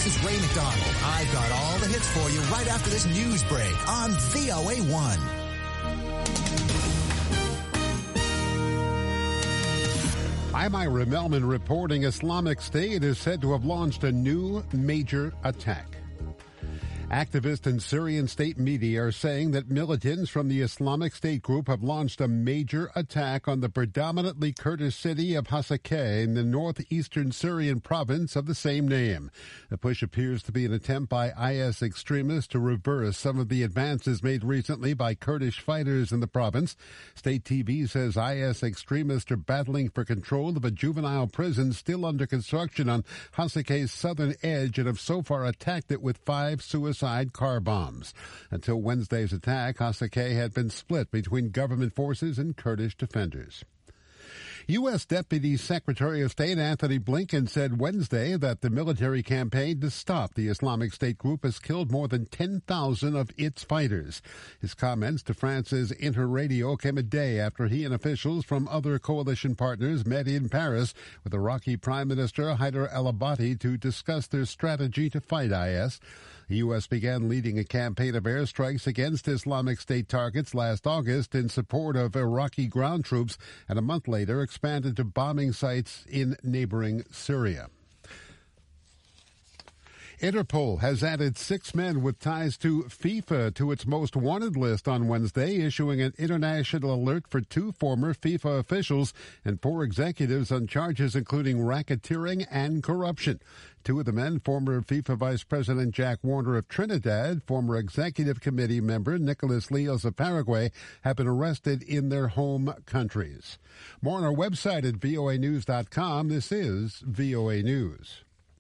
This is Ray McDonald. I've got all the hits for you right after this news break on VOA1. I'm Ira Melman reporting Islamic State is said to have launched a new major attack. Activists and Syrian state media are saying that militants from the Islamic State group have launched a major attack on the predominantly Kurdish city of Hasakeh in the northeastern Syrian province of the same name. The push appears to be an attempt by IS extremists to reverse some of the advances made recently by Kurdish fighters in the province. State TV says IS extremists are battling for control of a juvenile prison still under construction on Hasakeh's southern edge and have so far attacked it with 5 suicide car bombs. Until Wednesday's attack, Hasakeh had been split between government forces and Kurdish defenders. U.S. Deputy Secretary of State Anthony Blinken said Wednesday that the military campaign to stop the Islamic State group has killed more than 10,000 of its fighters. His comments to France's Interradio came a day after he and officials from other coalition partners met in Paris with Iraqi Prime Minister Haider al-Abadi to discuss their strategy to fight IS. The U.S. began leading a campaign of airstrikes against Islamic State targets last August in support of Iraqi ground troops, and a month later expanded to bombing sites in neighboring Syria. Interpol has added 6 men with ties to FIFA to its most wanted list on Wednesday, issuing an international alert for 2 former FIFA officials and 4 executives on charges including racketeering and corruption. 2 of the men, former FIFA Vice President Jack Warner of Trinidad, former Executive Committee member Nicolas Leos of Paraguay, have been arrested in their home countries. More on our website at voanews.com. This is VOA News.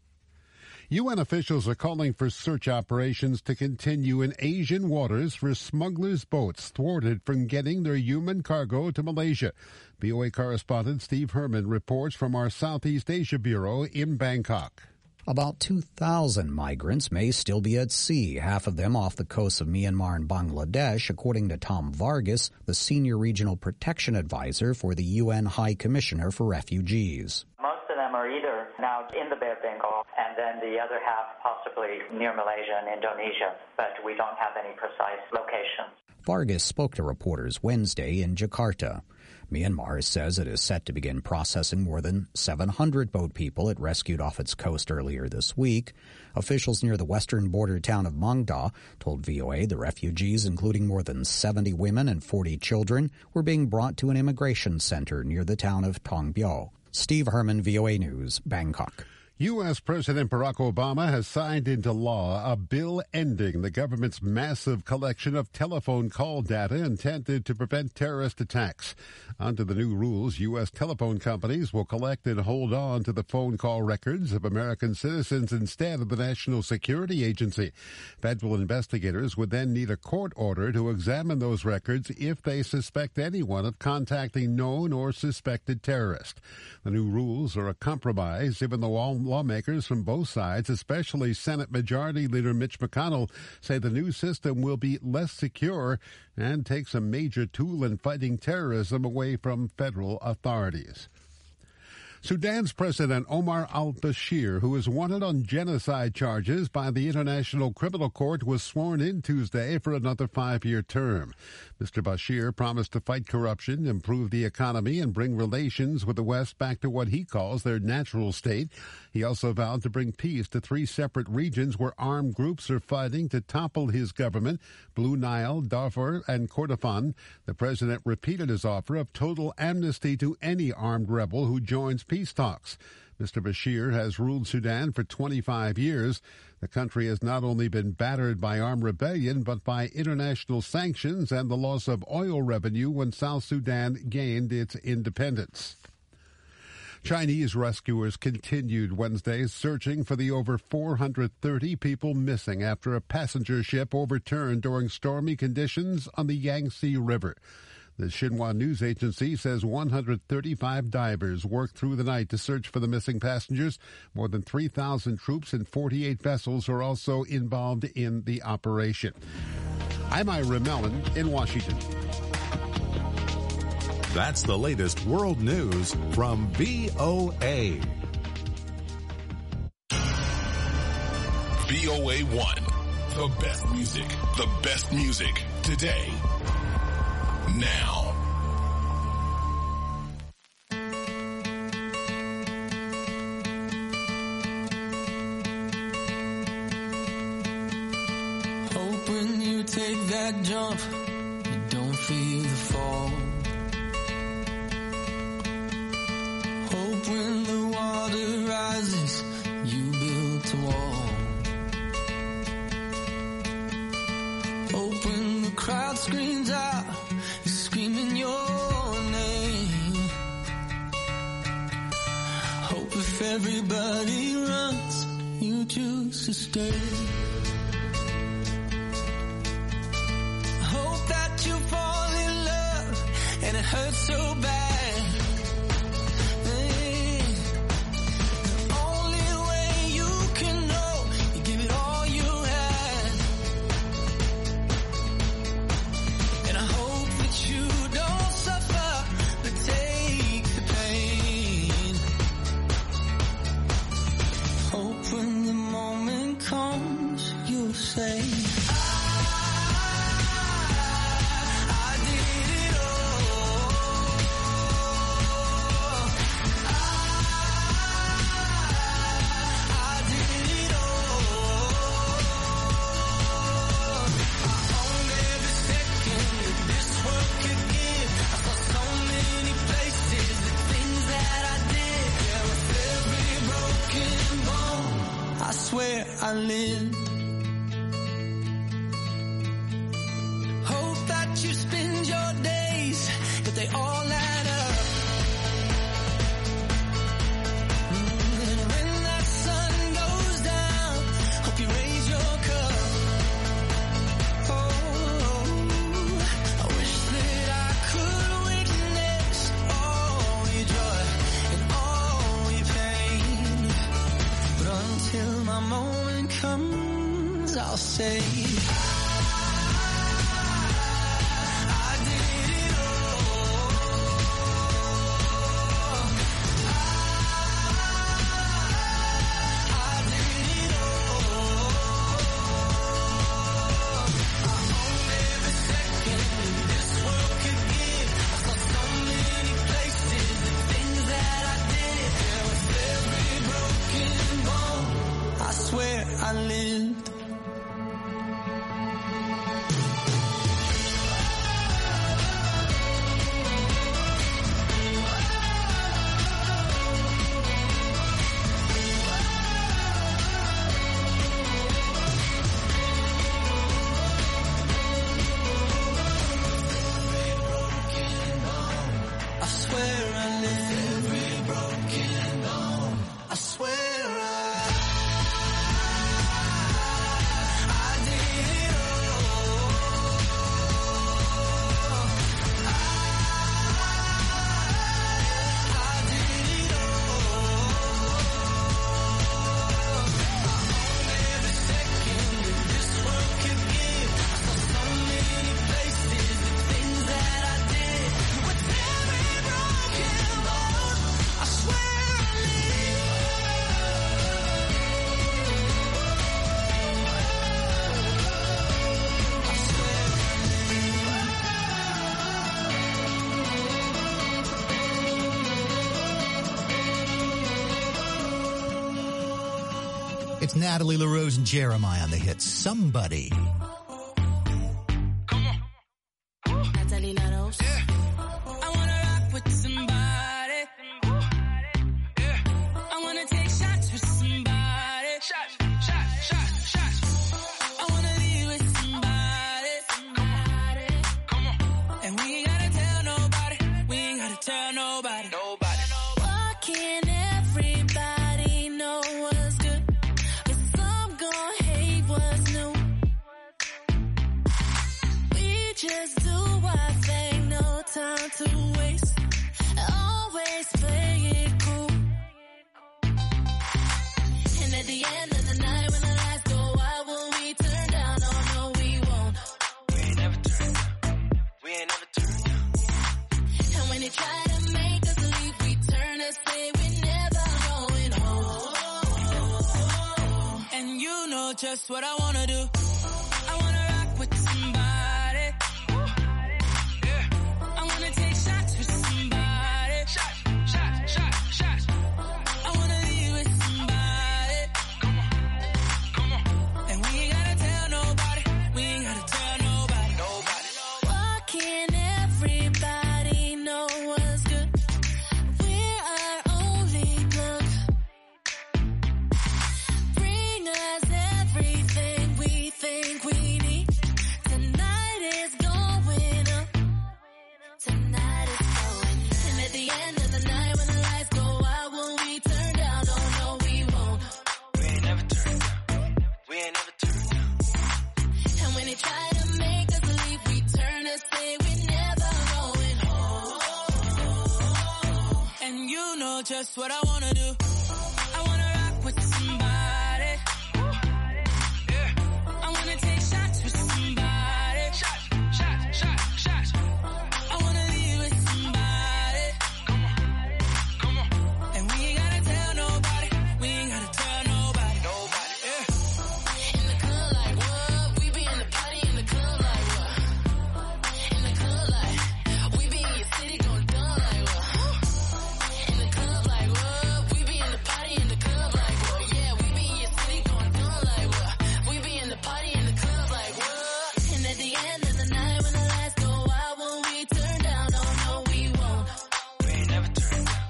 UN officials are calling for search operations to continue in Asian waters for smugglers' boats thwarted from getting their human cargo to Malaysia. VOA correspondent Steve Herman reports from our Southeast Asia Bureau in Bangkok. About 2,000 migrants may still be at sea, half of them off the coasts of Myanmar and Bangladesh, according to Tom Vargas, the senior regional protection advisor for the UN High Commissioner for Refugees. Most of them are either now in the Bay of Bengal and then the other half possibly near Malaysia and Indonesia, but we don't have any precise locations. Vargas spoke to reporters Wednesday in Jakarta. Myanmar says it is set to begin processing more than 700 boat people it rescued off its coast earlier this week. Officials near the western border town of Mangda told VOA the refugees, including more than 70 women and 40 children, were being brought to an immigration center near the town of Tongbyo. Steve Herman, VOA News, Bangkok. U.S. President Barack Obama has signed into law a bill ending the government's massive collection of telephone call data intended to prevent terrorist attacks. Under the new rules, U.S. telephone companies will collect and hold on to the phone call records of American citizens instead of the National Security Agency. Federal investigators would then need a court order to examine those records if they suspect anyone of contacting known or suspected terrorists. The new rules are a compromise, even though all lawmakers from both sides, especially Senate Majority Leader Mitch McConnell, say the new system will be less secure and takes a major tool in fighting terrorism away from federal authorities. Sudan's President Omar al-Bashir, who is wanted on genocide charges by the International Criminal Court, was sworn in Tuesday for another 5-year term. Mr. Bashir promised to fight corruption, improve the economy, and bring relations with the West back to what he calls their natural state. He also vowed to bring peace to 3 separate regions where armed groups are fighting to topple his government: Blue Nile, Darfur, and Kordofan. The president repeated his offer of total amnesty to any armed rebel who joins peace talks. Mr. Bashir has ruled Sudan for 25 years. The country has not only been battered by armed rebellion, but by international sanctions and the loss of oil revenue when South Sudan gained its independence. Chinese rescuers continued Wednesday searching for the over 430 people missing after a passenger ship overturned during stormy conditions on the Yangtze River. The Xinhua news agency says 135 divers worked through the night to search for the missing passengers. More than 3,000 troops and 48 vessels are also involved in the operation. I'm Ira Melman in Washington. That's the latest world news from VOA. VOA1. The best music. The best music. Today. Now. Hope when you take that jump, you don't feel the fall. Hope when the water rises, you build a wall. Hope when the crowd screams out, you're screaming your name. Hope if everybody runs, you choose to stay. Hope that you fall in love and it hurts so bad. Say I did it all. I did it all. I owned every second that this world could give. I saw so many places, the things that I did. Yeah, with every broken bone, I swear I lived. You spend your days, but they all add up. And when that sun goes down, hope you raise your cup. Oh, I wish that I could witness all your joy and all your pain. But until my moment comes, I'll say I lived. I swear I lived. Every broken bone. I swear It's Natalie LaRose and Jeremiah on the hit Somebody. Natalie LaRose. Yeah. I wanna rock with somebody. Yeah. I wanna take shots with somebody. Shots. I wanna leave with somebody. Come on. And we ain't gotta tell nobody. We ain't gotta tell nobody. Why can't everybody know what's good? Just do our thing, no time to waste. Always play it cool. And at the end of the night, when the lights go out, will we turn down? Oh no, we won't. We ain't never turn down. And when they try to make us leave, we turn and say we're never going home. And you know just what I wanna do. I wanna rock with somebody. Yeah. I wanna take shots with somebody. Shots. I wanna leave with somebody. Come on. And we ain't gotta tell nobody. We ain't gotta tell nobody. Why can't everybody know what's good? We're our only plug. Bring us everything we think we need. Tonight is going up. Tonight is going up. And at the end of the night when the lights go out, will we turn down? Don't know we won't. We ain't never turned down. And when they try to make us leave, we turn and say we're never going home. And you know just what I wanna do. I wanna rock with somebody. Yeah. I wanna take shots with somebody. Shots. I wanna leave with somebody. Come on. And we ain't gotta tell nobody. We ain't gotta tell nobody. Yeah. In the club like what? We be in the party in the club like what? In the club like we be in your city going dumb like what? In the club like what? We be in the party in the club like what? Yeah, we be in your city going dumb like what? We be in the party in the club like what? And at the end of the night when the lights go out, will we turn down? Oh no, we won't. We ain't never turned down.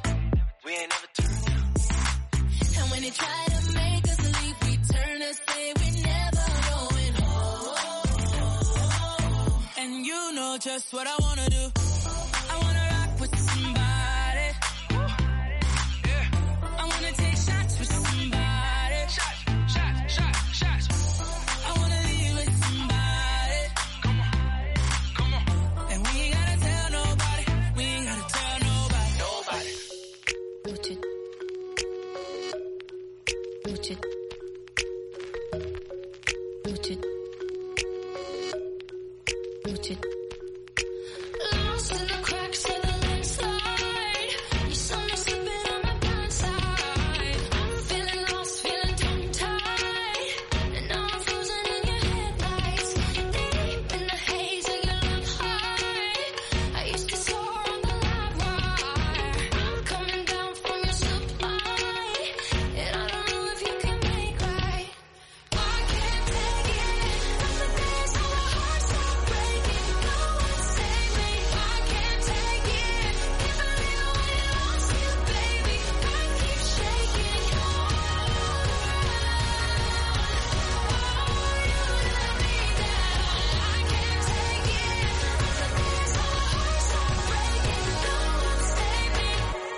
And when they try to make us leave, we turn and say we're never going home. And you know just what I wanna do. I wanna rock with somebody. Yeah. I wanna take shots with somebody. Shots. I wanna leave with somebody. Come on. And we ain't gotta tell nobody. We ain't gotta tell nobody. Put it. Lost in the cracks of the landslide. You saw me slipping on my blind side. I'm feeling lost, feeling tongue-tied. And now I'm frozen in your headlights. Deep in the haze of your love high. I used to soar on the live wire. I'm coming down from your supply. And I don't know if you can make right. I can't take it. After this, all our hearts start breaking. No one save me. I can't take it. If I knew I lost you, baby, I'd keep shaking. Oh, you let me down. I can't take it. After this, all our hearts start breaking. No one save me.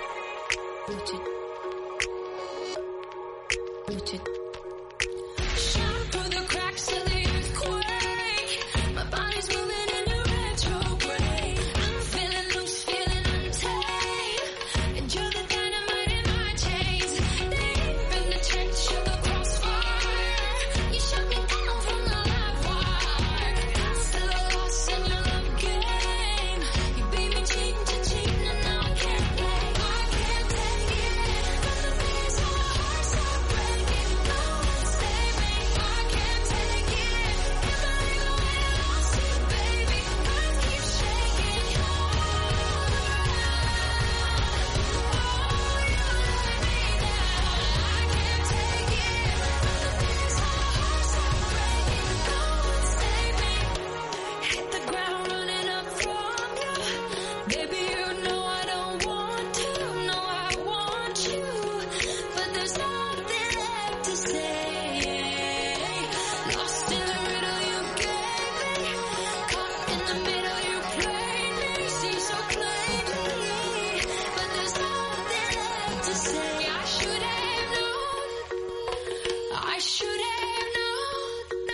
Shot through the cracks of the earthquake. My body's moving in a retrograde. I'm feeling loose, feeling untamed. And you're the dynamite in my chains. Deep in the trench of the crossfire. You shut me down from the live wire. I'm still lost in your love game. You beat me cheating to cheating, and now I can't play. I can't take it. After this, all our hearts start breaking. No one save me. I can't take it. If I knew I lost you, baby, I'd keep shaking. Oh, you let me down. I can't take it. After this, all our hearts start breaking. No one save me. Hit the ground running up from you. Baby, you know I don't want to. No, I want you. But there's nothing left to say. Lost in the riddle you gave me. Caught in the middle you played me. See so plainly. But there's nothing left to say. I should have known. I should have known.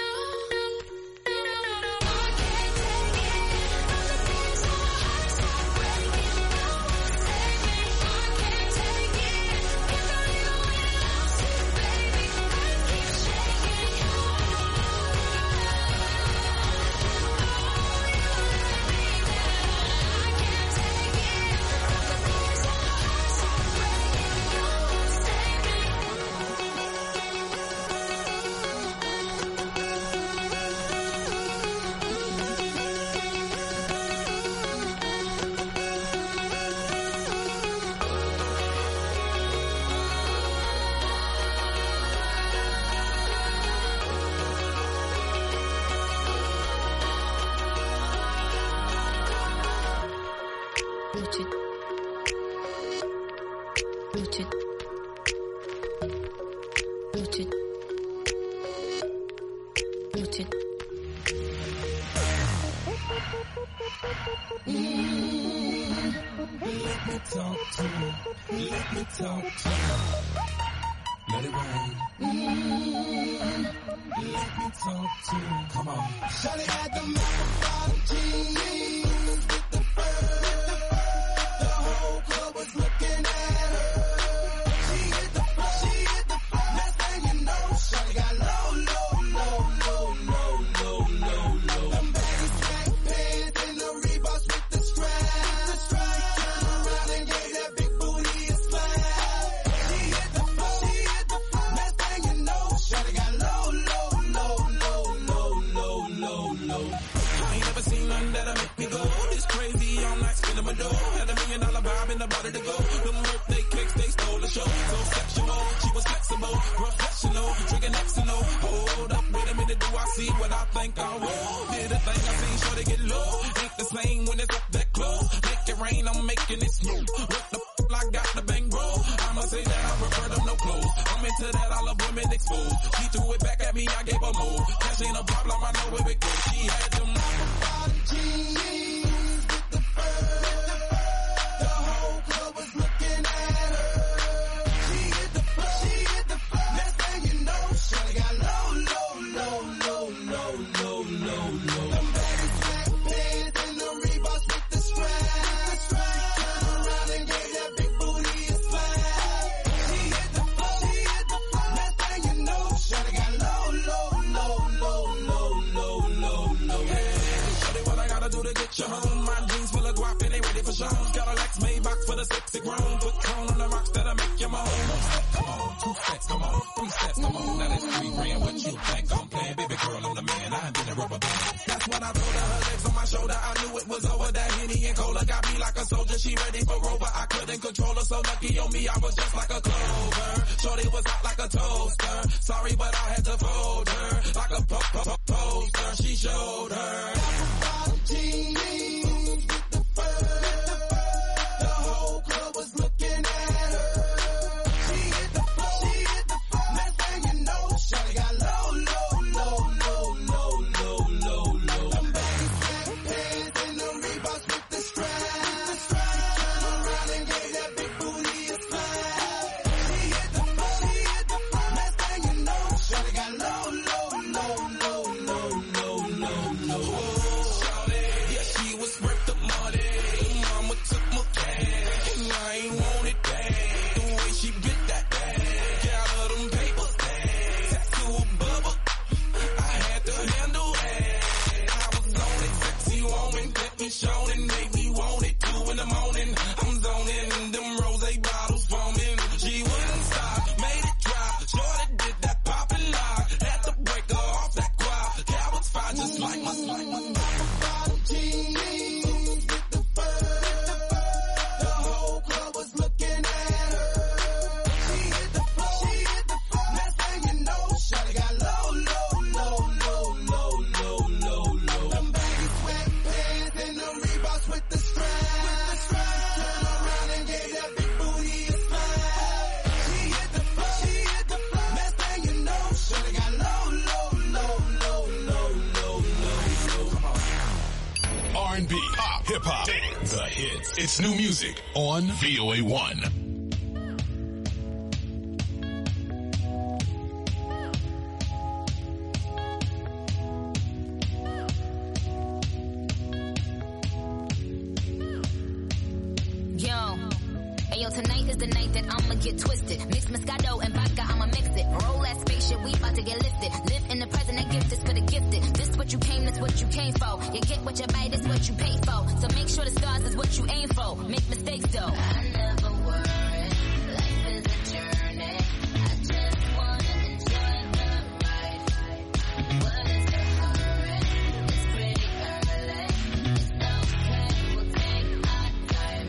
I can't take it. After this, all our hearts start breaking. No one save me. I can't take it. If I knew I lost you, baby, I'd keep shaking. Oh, you let me down. I can't take it. After this, all our hearts start breaking. No one save me. What you Let me talk to you. Let me talk to you. Let it rain. Let me talk to you. Come on. Shawty had the microphone jeans with the fur. The whole club was looking at her. She hit the floor. Next thing you know, shawty got low. Them baggy sweat pants and the Reeboks with the straps. Turn around and gave that big booty a slap. She hit the floor. Next thing you know, shawty got low. I ain't never seen nothing that'll make me go this crazy all night, spinning my dough. Had $1 million vibe in the body to go. Them birthday cakes, they stole the show. So sexual, she was flexible, professional, drinking Xanol. Hold up, wait a minute, do I see what I think I will? Did a thing I seen, sure to get low. Ain't the same when it's up that close. Make it rain, I'm making it smooth. What the f***, I got the bang bro. I'ma say that I prefer them no clothes. I'm into that, I love women exposed. She threw it back at me, I gave her more. Cash ain't a problem, I know where it goes. She had them jeans with the fur. The whole club was looking at her. She hit the floor. Next thing you know, shawty got low. Them baggy sweat pants and the Reeboks with the straps. Turn around and gave that big booty a slap. She hit the floor. Next thing you know, shawty got low. Shawty, what I gotta do to get you home? My jeans full of guap and they ready for shows. Got a Lex Maybach for the sexy grown. Put cone on the rocks that'll make you moan. Come on, 2 steps, come on, 3 steps, come on. Now that's 3 grand. What you think I'm playing? Baby girl, I'm the man. I ain't been a rubber band. That's when I told her legs on my shoulder. I knew it was over. That Henny and Cola got me like a soldier. She ready for Rover. I couldn't control her. So lucky on me, I was just like a clover. Shorty was hot like a toaster. Sorry, but I had to fold her. Like a poster, she showed her. Jeans with the fur. The whole club was looking at her. She hit the floor. Next thing you know, shawty got low. Them baggy sweat pants and the Reeboks with the straps. Turn around and gave that big booty a slap. She hit the floor. Next thing you know, shawty got low. R&B, pop, hip-hop, dance, the hits. It's new music on VOA1. Tonight is the night that I'ma get twisted. Mix Moscato and vodka, I'ma mix it. Roll that spaceship, we about to get lifted. Live in the present, that gift is for the gifted. This what you came, this what you came for. You get what you buy, this what you pay for. So make sure the stars is what you aim for. Make mistakes though. I never worry, life is a journey. I just wanna enjoy the ride. What is the hurry? It's pretty early. It's okay, we'll take our time.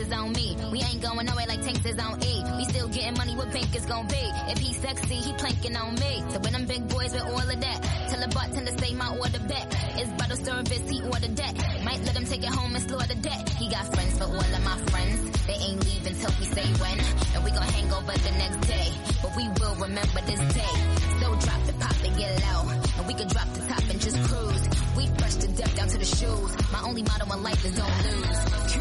is on me. We ain't going nowhere like tanks is on E. We still getting money, what bank is gon' be? If he sexy, he planking on me. So when them big boys with all of that, tell the bartender say my order back. It's bottle service, he ordered that. Might let him take it home and slaughter that. He got friends for all of my friends. They ain't leaving till we say when. And we gon' hang over the next day. But we will remember this day. So drop the pop and get low. And we can drop the top and just cruise. We brush the depth down to the shoes. My only motto in life is don't lose.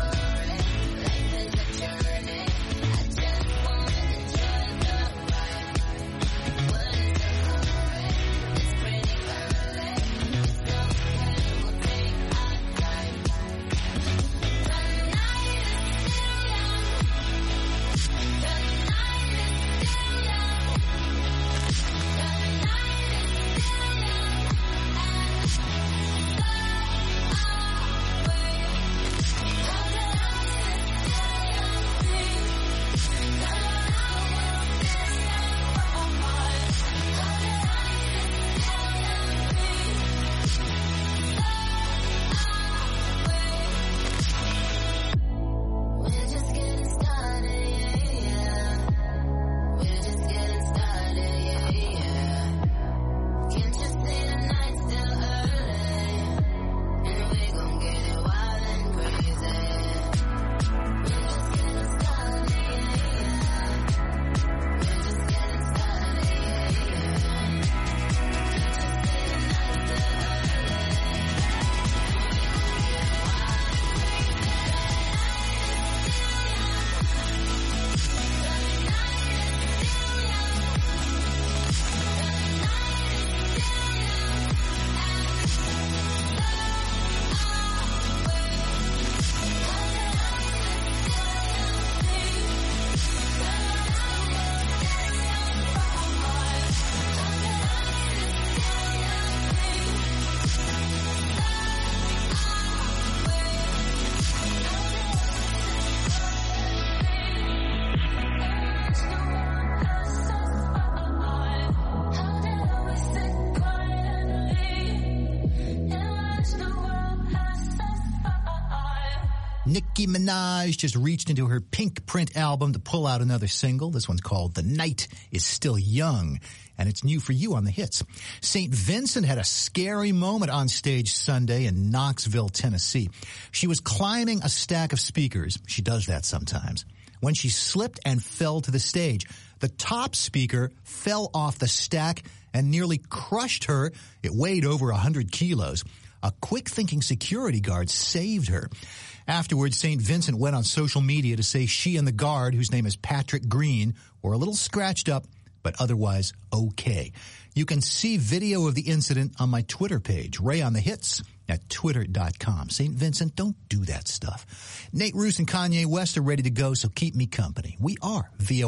Nicki Minaj just reached into her Pink Print album to pull out another single. This one's called The Night Is Still Young, and it's new for you on the hits. St. Vincent had a scary moment on stage Sunday in Knoxville, Tennessee. She was climbing a stack of speakers. She does that sometimes. When she slipped and fell to the stage, the top speaker fell off the stack and nearly crushed her. It weighed over 100 kilos. A quick-thinking security guard saved her. Afterwards, St. Vincent went on social media to say she and the guard, whose name is Patrick Green, were a little scratched up, but otherwise okay. You can see video of the incident on my Twitter page, Ray on the Hits, at twitter.com. St. Vincent, don't do that stuff. Nate Roos and Kanye West are ready to go, so keep me company. We are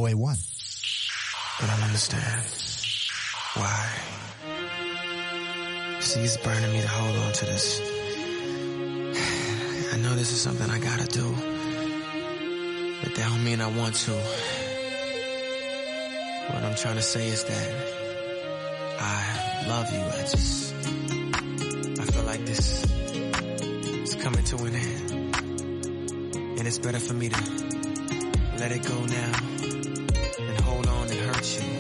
VOA1. I don't understand why. See, it's burning me to hold on to this. I know this is something I gotta do, but that don't mean I want to. What I'm trying to say is that I love you. I feel like this is coming to an end, and it's better for me to let it go now than hold on and hurt you.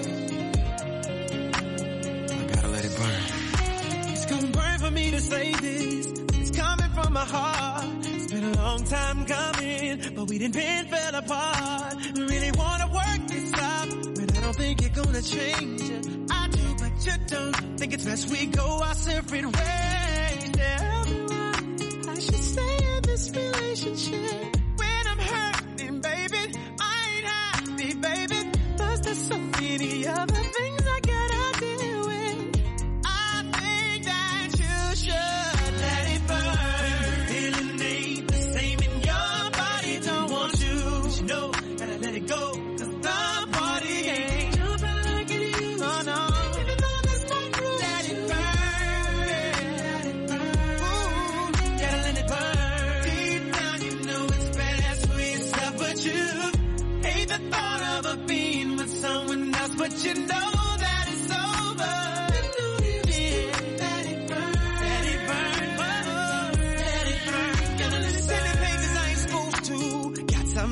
I gotta let it burn. It's gonna burn for me to say this. It's coming from my heart. It's been a long time coming, but we didn't bend, fell apart. Really wanna work this out, but I don't think you're gonna change it. I do, but you don't. Think it's best we go our separate ways. Tell me why I should stay in this relationship when I'm hurting, baby. I ain't happy, baby. Plus there's so many other things I gotta deal with. I think that you should let it burn. Feeling ain't the same in your body. Don't want you, but you know, gotta let it go. Cause the party ain't jumping like it used to. Oh no, even though there's no proof. Let it burn, let it burn. Ooh, gotta let it burn. Deep down you know it's best for yourself, but you hate the thought of a being with someone else, but you know that it's over. Let it burn, let it burn, let it burn. Gotta let it send it pages I ain't supposed to. Got some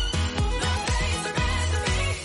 No place to rest me.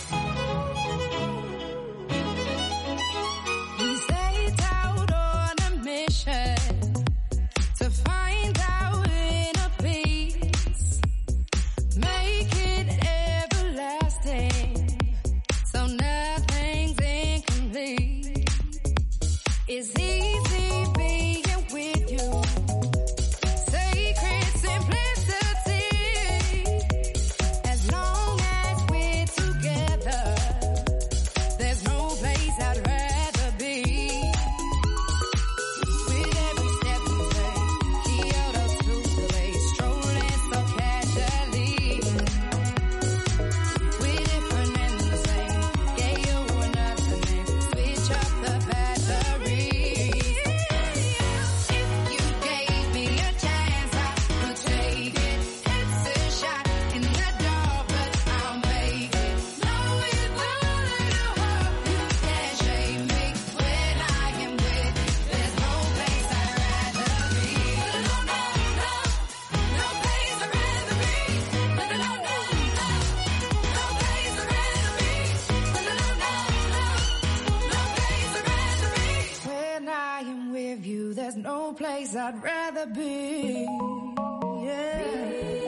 no place I'd rather be. Yeah.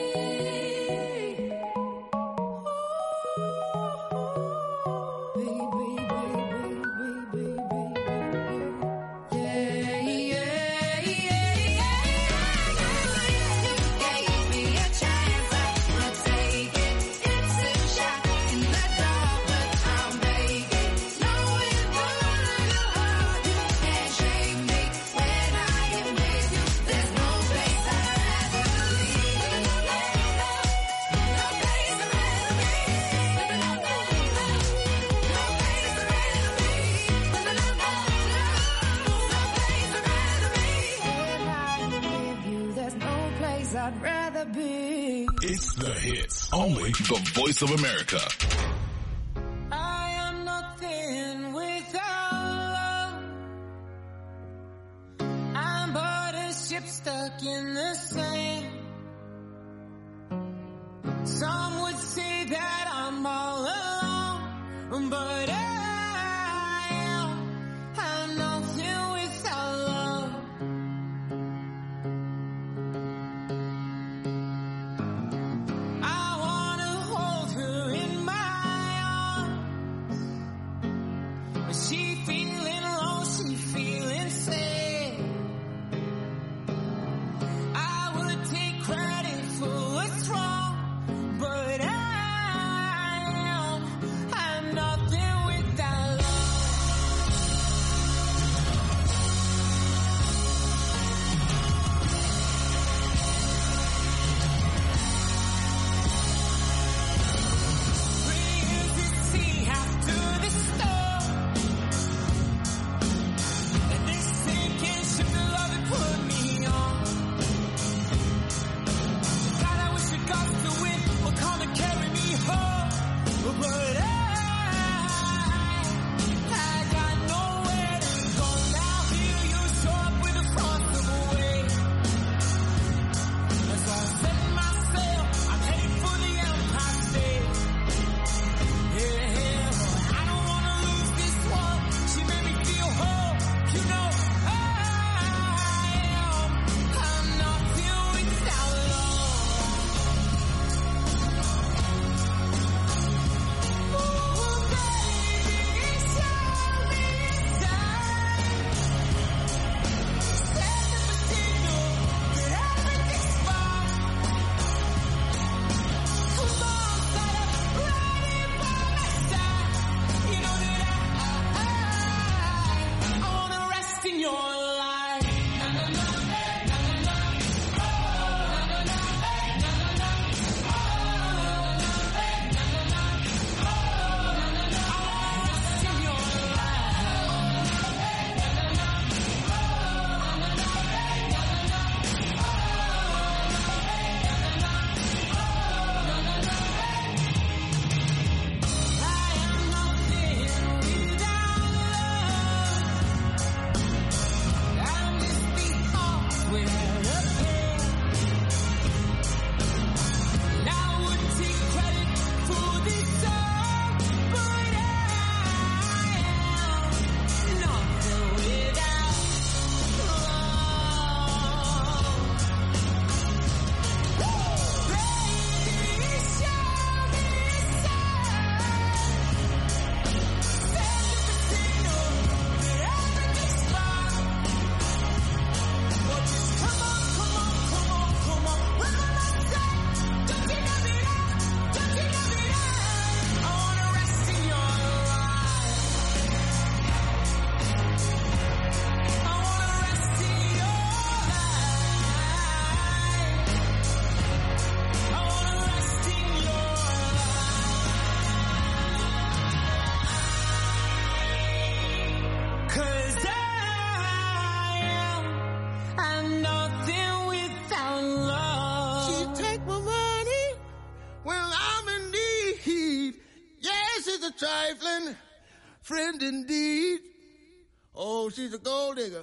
I'd rather be. It's the hits. Only the Voice of America. I am nothing without love. I'm but a ship stuck in the sand. Some would say that I'm all alone, but I'm nothing without love. I wanna hold her in my arms. She feeling low, she feeling sad. I would take credit for what's wrong, but I'm nothing without love. Trifling friend indeed. Oh, she's a gold digger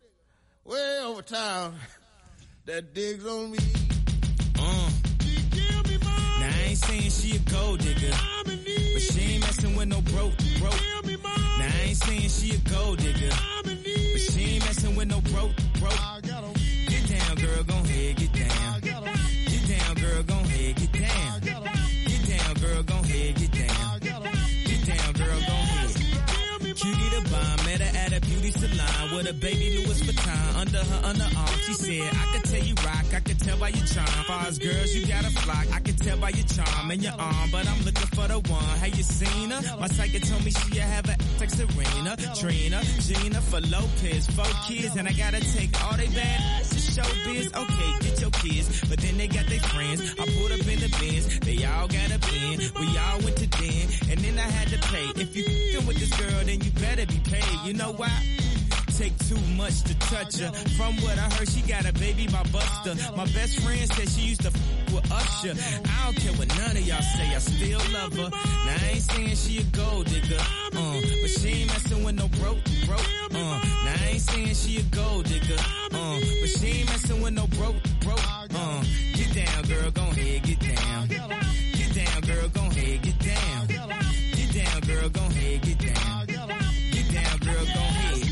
way over town that digs on me. She give me money. Now I ain't saying she a gold digger, but she ain't messing with no broke. Now I ain't saying she a gold digger, but she ain't messing with no broke. Get down, girl, gon' head, get down. Get down, girl, gon' head, get down. Get down, girl, gon' head, get down. Get down, girl, gon' head. Cutie the bomb, met her at a beauty salon with a baby Louis Vuitton under her underarm. She said, I could tell you rock, I could tell by your charm. Far as girls, you got a flock. I could tell by your charm and your arm, but I'm looking for the one. Have you seen her? My psychic told me she have a like Serena, Trina, Gina for Lopez, 4 kids, and I gotta take all they bad ass to showbiz. Okay, get your kids, but then they got their friends. I pulled up in the Benz, they all got a bin. We all went to den, and then I had to pay. If you f***ing with this girl, then you better be paid. You know why? Take too much to touch her. From what I heard, she got a baby by Buster. My best friend said she used to f*** with Usher. I don't care what none of y'all say, I still love her. Now I ain't saying she a gold digger, but she ain't messing with no broke. Now I ain't saying she a gold digger, but she ain't messing with no broke. Get down, girl, gon' head, get down. Get down, girl, gon' head, get down. Get down, girl, gon' head, get down. Get down, girl, gon' head.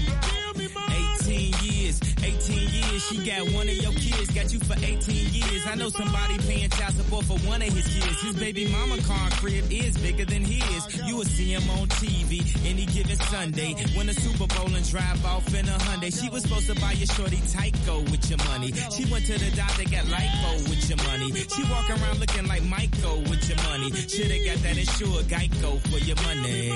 18 years, she got one of your kids, got you for 18 years. I know somebody paying child support for one of his kids. His baby mama car crib is bigger than his. You will see him on TV any given Sunday. Win a Super Bowl and drive off in a Hyundai. She was supposed to buy your shorty Tyco with your money. She went to the doctor, got lipo with your money. She walk around looking like Michael with your money. Shoulda got that insured Geico for your money.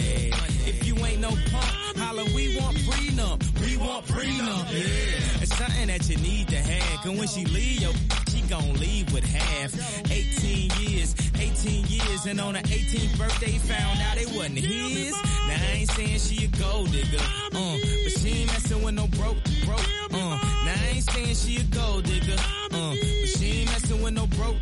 If you ain't no punk, holla, we want prenup. We want prenup, yeah. It's something that you need to have, cause when she leave, she gon' leave with half. 18 years, and on her 18th birthday, found out it wasn't his. Now I ain't saying she a gold digger, but she ain't messing with no broke. Now I ain't saying she a gold digger, but she ain't messing with no broke.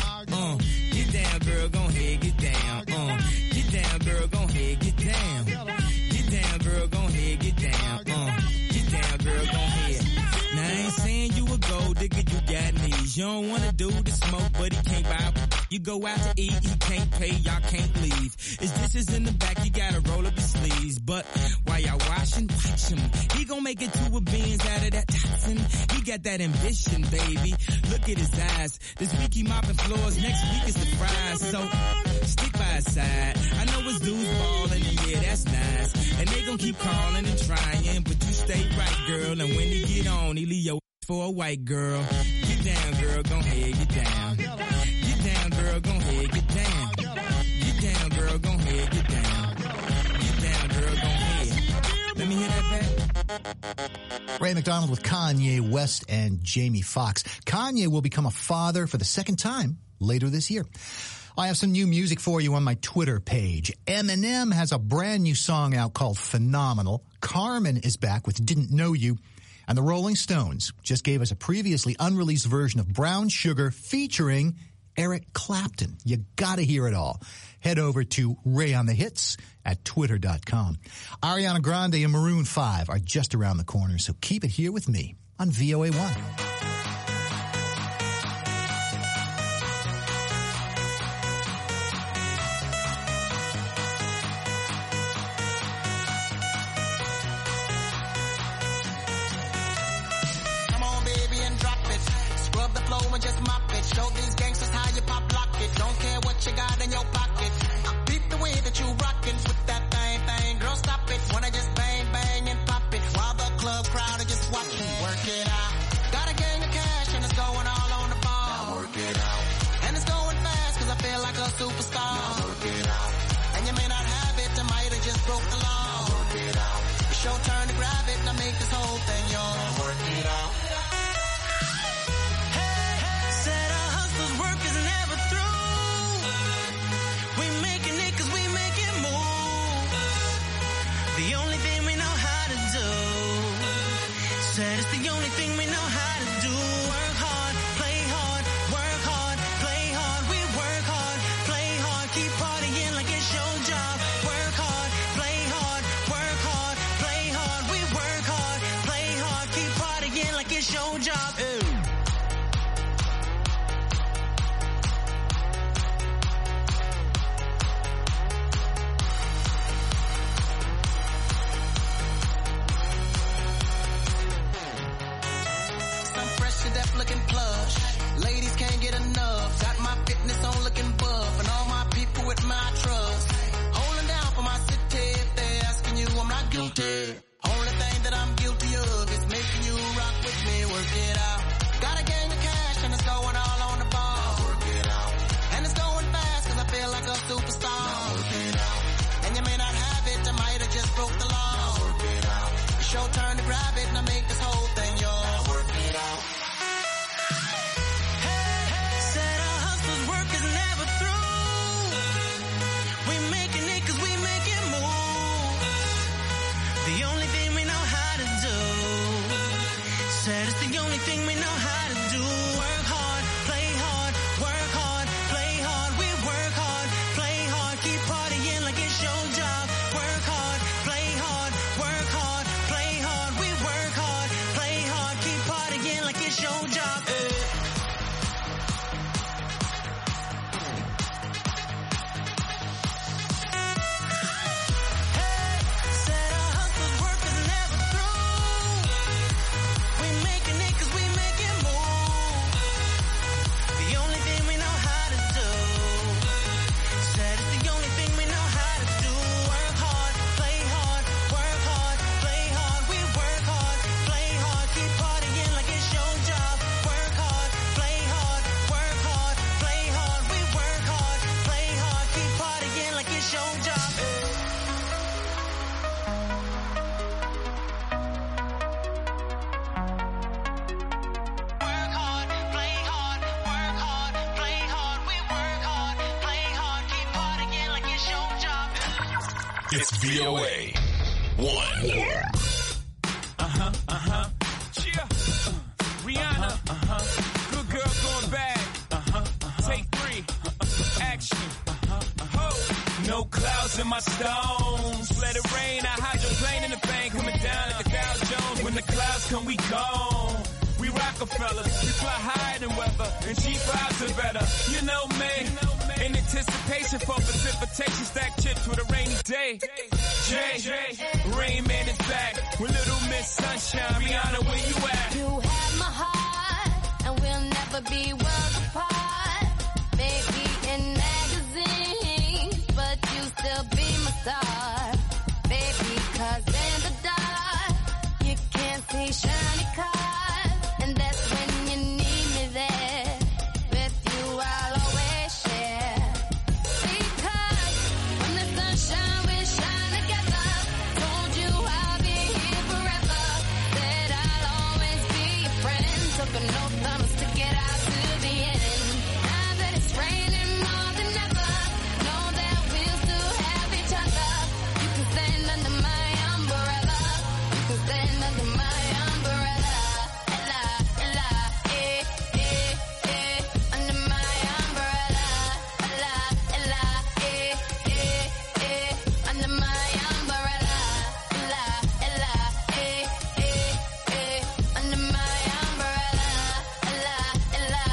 Get down, girl, gon' head, get down. Get down, girl, gon' head, get down. Get down, girl, gon' head, get down. Get down, girl, gon' head. Now I ain't saying you a gold digger, you got knees. You don't wanna do the smoke, but he can't buy. You go out to eat, he can't pay, y'all can't leave. His dishes in the back, you gotta roll up your sleeves. But while y'all washing, watch him. He gon' make it to a beans out of that toxin. He got that ambition, baby. Look at his eyes. This week he mopping floors, next week is the fries. So stick by his side. I know his dudes ballin', and yeah, that's nice. And they gon' keep calling and trying, but you stay right, girl. And when he get on, he leave your for a white girl. Get down, girl, gon' head, get down. Get down, girl, gon' head, get down. Get down, girl, gon' head, get down. Get down, girl, gon' head. Let me hear that back. Ray McDonald with Kanye West and Jamie Foxx. Kanye will become a father for the second time later this year. I have some new music for you on my Twitter page. Eminem has a brand new song out called Phenomenal. Carmen is back with Didn't Know You. And the Rolling Stones just gave us a previously unreleased version of Brown Sugar featuring Eric Clapton. You gotta hear it all. Head over to Ray on the Hits at twitter.com. Ariana Grande and Maroon 5 are just around the corner, so keep it here with me on VOA1. Show these gangsters how you pop lock it. Don't care what you got in your pocket. I beat the way that you rockin' with that thing. Girl, stop it. Wanna just bang, bang and pop it while the club crowd are just watching. Work it out. Gotta get It's VOA 1. Yeah. Cheer. Rihanna. Good girl going bad. Take 3. Action. No clouds in my stones. Let it rain. I hydroplane in the thing. Coming down like the Dow Jones. When the clouds come, we gone. We Rockefellers. We fly higher than weather. And cheap vibes are better. You know me. In anticipation for precipitation. Stack chips with a rainy day. Jay. Rain Man is back. With Little Miss Sunshine. Rihanna, where you at? You have my heart. And we'll never be worlds apart. Maybe in magazines. But you still be my star. Baby, 'cause in the dark, you can't see shiny cars. And that's when you need me there. With you, I'll always share. Because when the sunshine, we shine together. Told you I'll be here forever. Said I'll always be your friend. Took an oath, promise to get out to the end. Now that it's raining more than ever, know that we'll still have each other. You can stand under my umbrella. You can stand under my umbrella. Ella, ella, under my umbrella. Ella, ella, under my umbrella. Ella, ella, under my umbrella. Ella, ella,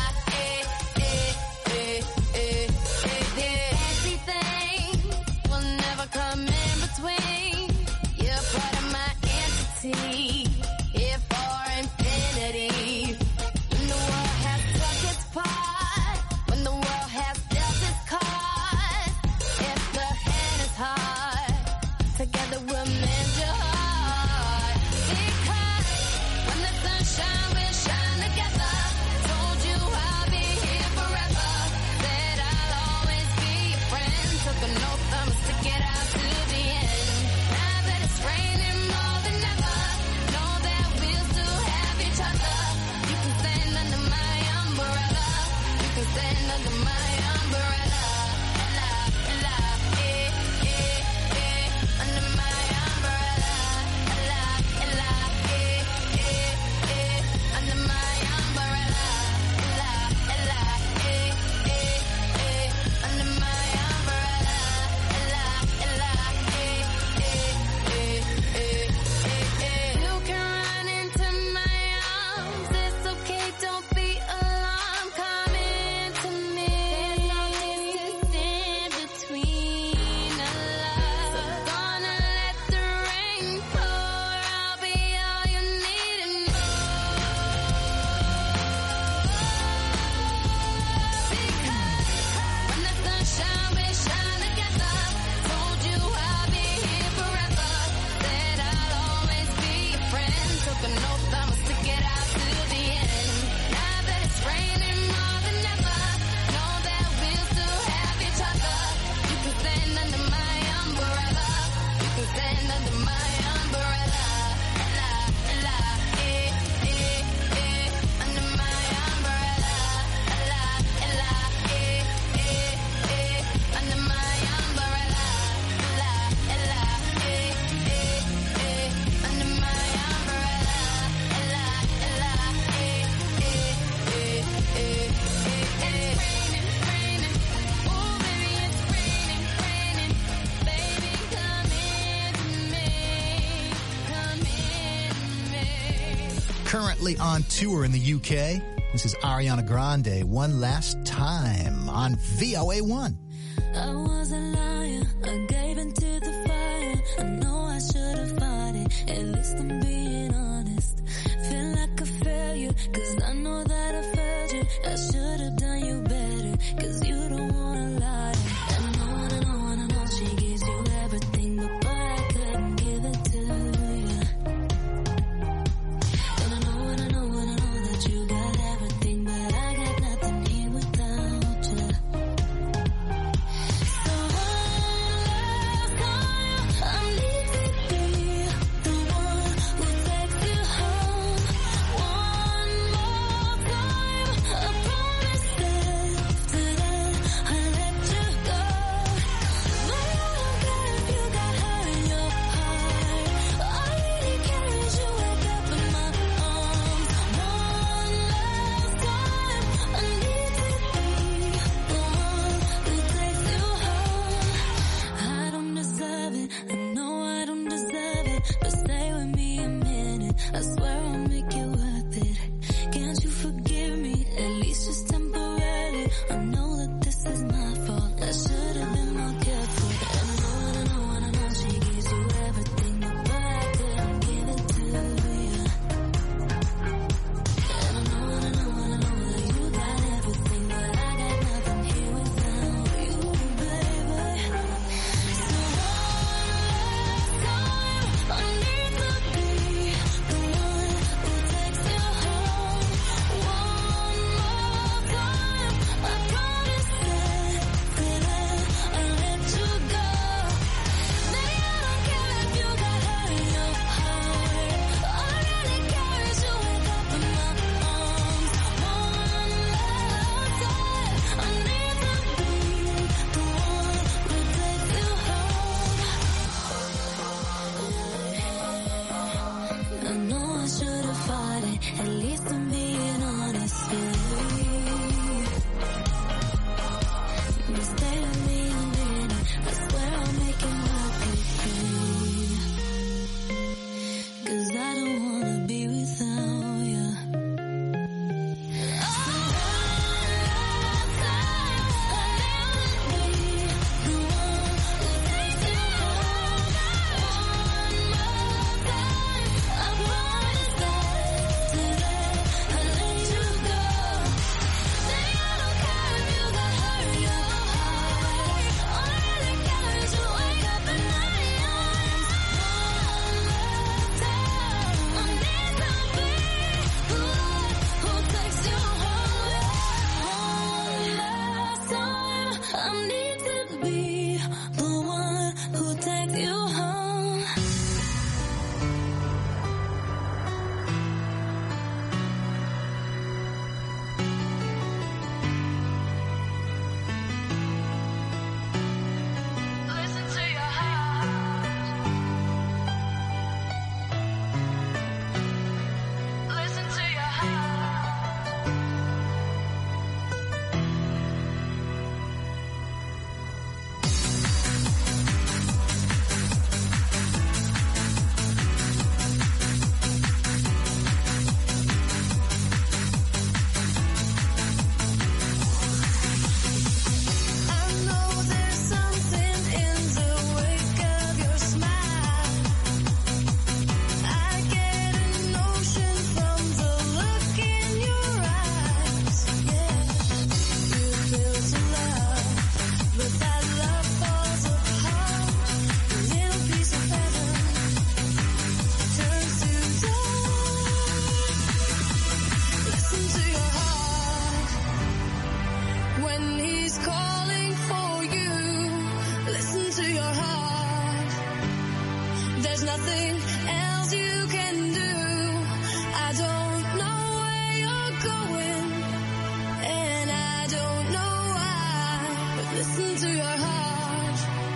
everything will never come in between. You're part of my entity, here for infinity. When the world has took its part, when the world has dealt its cards, if the hand is hard, together we'll mend your heart. Because when the sunshine, we'll shine together. Told you I'll be here forever. Said I'll always be your friend. Took an oath, promise to get out to the end. Now that it's raining more than ever, know that we'll still have each other. You can stand under my umbrella. You can stand under my umbrella. Ella, ella, under my umbrella. Ella, ella, under my umbrella. Ella, ella, under my umbrella. Ella, ella, you can run into my arms. It's okay, don't be alarmed. Come into me. There's no distance in between us. So gonna let the rain pour. I'll be all you need and when the sunshine, we shine together. Told you I'll be here forever. Said I'll always be your friend. Took an oath, promise to get out to the end. Now that it's raining more than ever, know that we'll still have each other. You can stand under my umbrella. You can stand under my umbrella. Ella, ella, under my umbrella. Ella, ella, under my umbrella. Ella, ella, under my umbrella. Ella, ella, it's raining. Oh, baby, it's raining. Baby, come into me. Come into me. Currently on tour in the UK, this is Ariana Grande, One Last Time on VOA1. I was a liar, I gave into the fire. I know I should have fought it, at least I'm being honest. Feel like a failure, 'cause I know that I failed you. I should have done you better, 'cause you don't wanna lie. I know, she gives you everything, but boy, I couldn't give it to you. And I know that you got everything, but I got nothing here without you. So let's go, I'm leaving be the one who takes you home. One more time, I promise that after that I let you go. But I don't care if you got forgive me, at least just temporarily. I know that this is my fault, I should have been more careful. I know she gives you everything, but I couldn't give it to you. And I know that you got everything, but I got nothing here without you, baby. So one last time, I need to be the one who takes you home. One more time, I promise that I'll let you go. Maybe I don't care if you got hurt in your heart. All I really care is you wake up in my arms. One last time, I need to be the one who takes you home. I know I should have fought it, at least I'm being honest with you. But stay with me a minute, I swear I'll make it worth it. 'Cause I don't wanna be without you. I need to be the one who takes you home. Listen to your heart. Listen to your heart. I know there's something in the wake of your smile. I get a notion from the look in your eyes. Yeah, you built a love, but that love falls apart. A little piece of heaven turns to dust. Listen to your heart. When he's calling for you, listen to your heart. There's nothing else you can do. I don't know where you're going, and I don't know why, but listen to your heart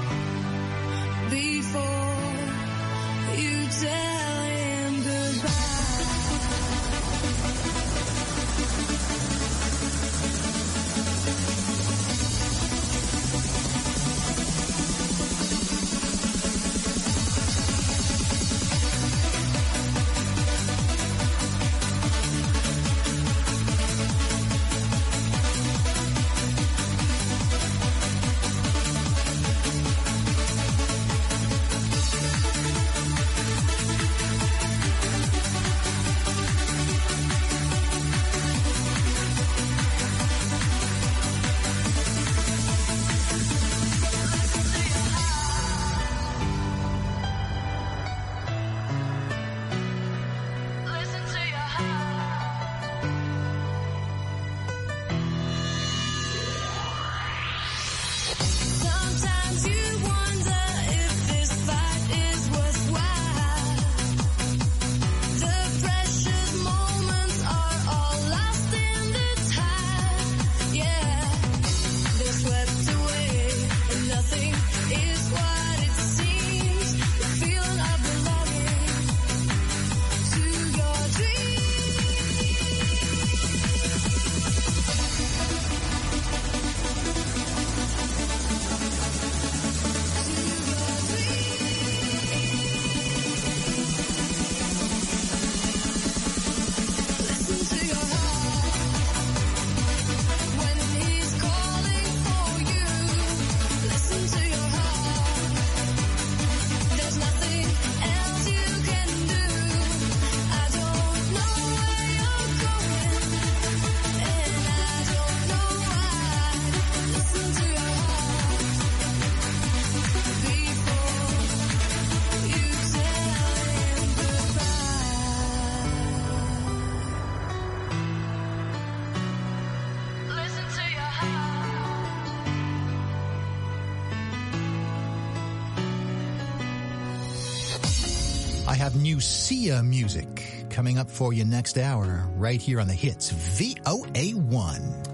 before you tell him goodbye. I have new Sia music coming up for you next hour, right here on the hits VOA1.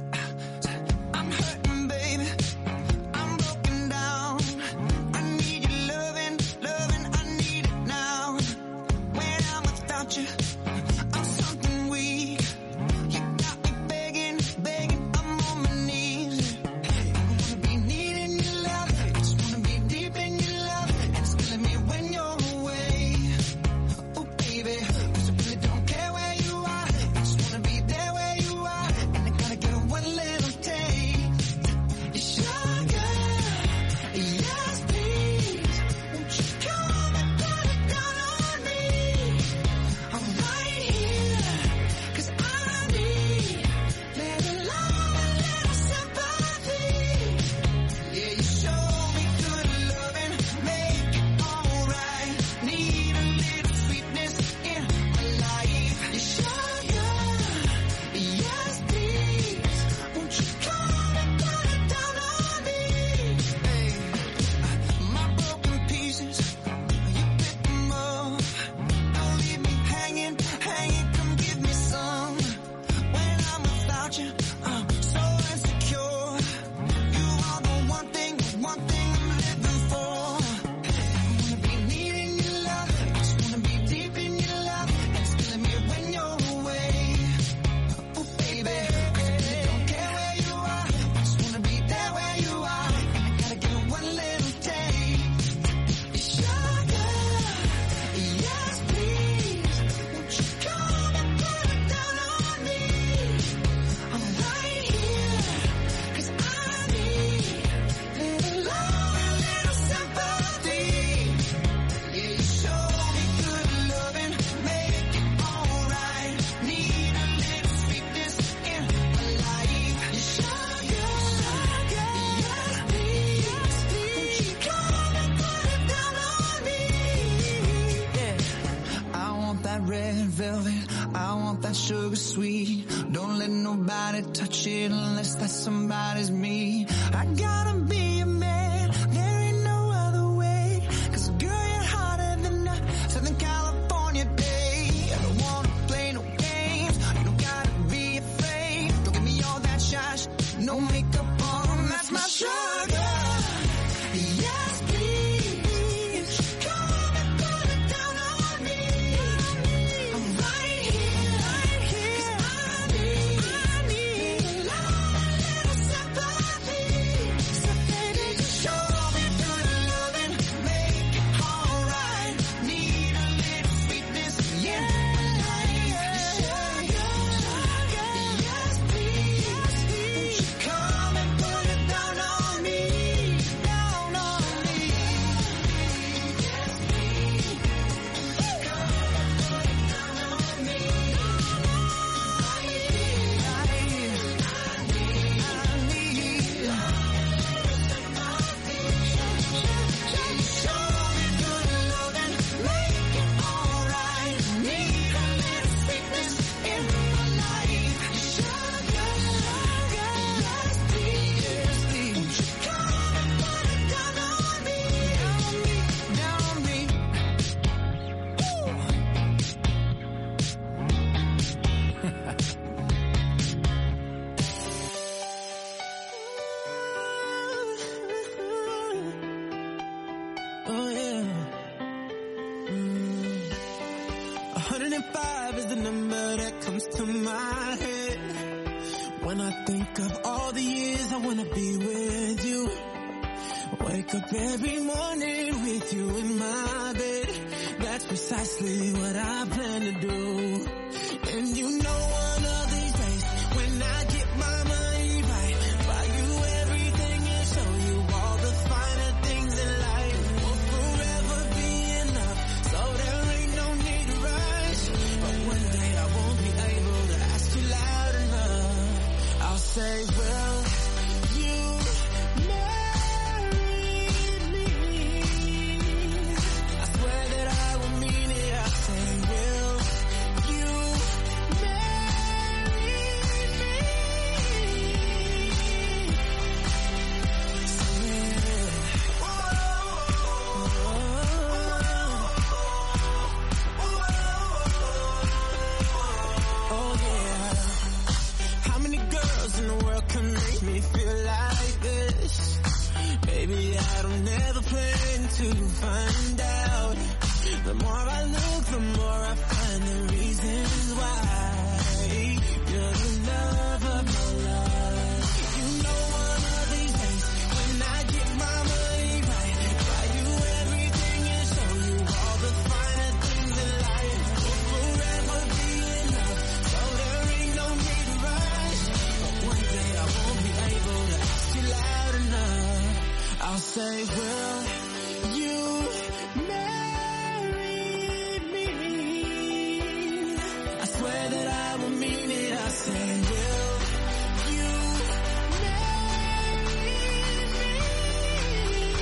Sugar sweet, don't let nobody touch it unless that somebody's me. I gotta be a man, there ain't no other way. 'Cause girl, you're hotter than a Southern California day. I don't wanna play no games, you don't gotta be afraid. Don't give me all that shot, no makeup on, that's my sugar. Yes, please, come and put it down on me. I'm right here. Every morning with you in my bed, that's precisely what I plan to do. And you know one of these days, when I get my money right, buy you everything and show you all the finer things in life. Will forever be enough, so there ain't no need to rush. But one day I won't be able to ask you loud enough. I'll say, well, in the world could make me feel like this. Maybe I don't ever plan to find out. The more I look, the more I find the reasons why. You're the love of my life. You know one of these days, when I get my money right, buy you everything and show you all the finer things in life. We'll forever be in love, so there ain't no need to rush. But one day I won't be able to ask you loud enough. I'll say, will you marry me? I swear that I will mean it. I say, will you marry me?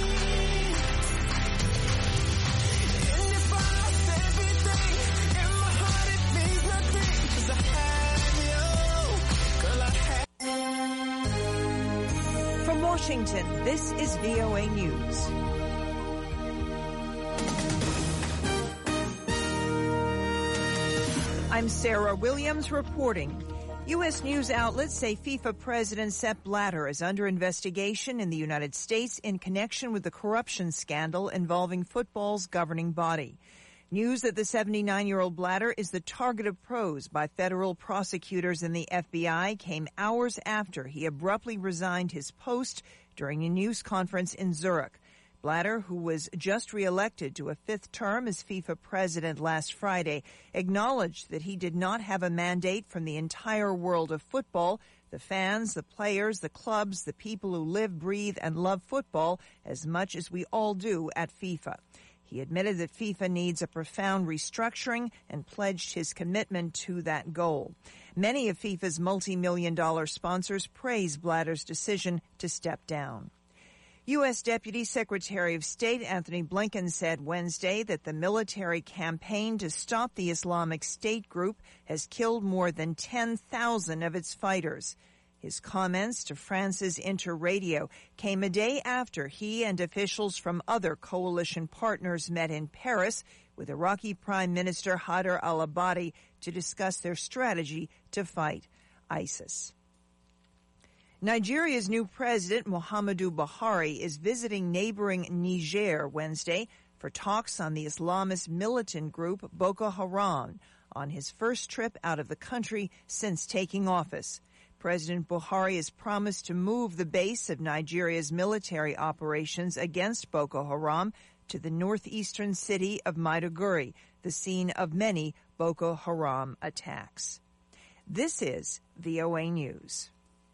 And if I lost everything, in my heart it means nothing, 'cause I have you, girl, I have. From Washington, this is VOA News. I'm Sarah Williams reporting. U.S. news outlets say FIFA President Sepp Blatter is under investigation in the United States in connection with the corruption scandal involving football's governing body. News that the 79-year-old Blatter is the target of probes by federal prosecutors in the FBI came hours after he abruptly resigned his post during a news conference in Zurich. Blatter, who was just reelected to a fifth term as FIFA president last Friday, acknowledged that he did not have a mandate from the entire world of football, the fans, the players, the clubs, the people who live, breathe, and love football as much as we all do at FIFA. He admitted that FIFA needs a profound restructuring and pledged his commitment to that goal. Many of FIFA's multi-million-dollar sponsors praise Blatter's decision to step down. U.S. Deputy Secretary of State Anthony Blinken said Wednesday that the military campaign to stop the Islamic State group has killed more than 10,000 of its fighters. His comments to France's Interradio came a day after he and officials from other coalition partners met in Paris with Iraqi Prime Minister Haider al-Abadi to discuss their strategy to fight ISIS. Nigeria's new president, Muhammadu Buhari, is visiting neighboring Niger Wednesday for talks on the Islamist militant group Boko Haram on his first trip out of the country since taking office. President Buhari has promised to move the base of Nigeria's military operations against Boko Haram to the northeastern city of Maiduguri, the scene of many Boko Haram attacks. This is VOA News.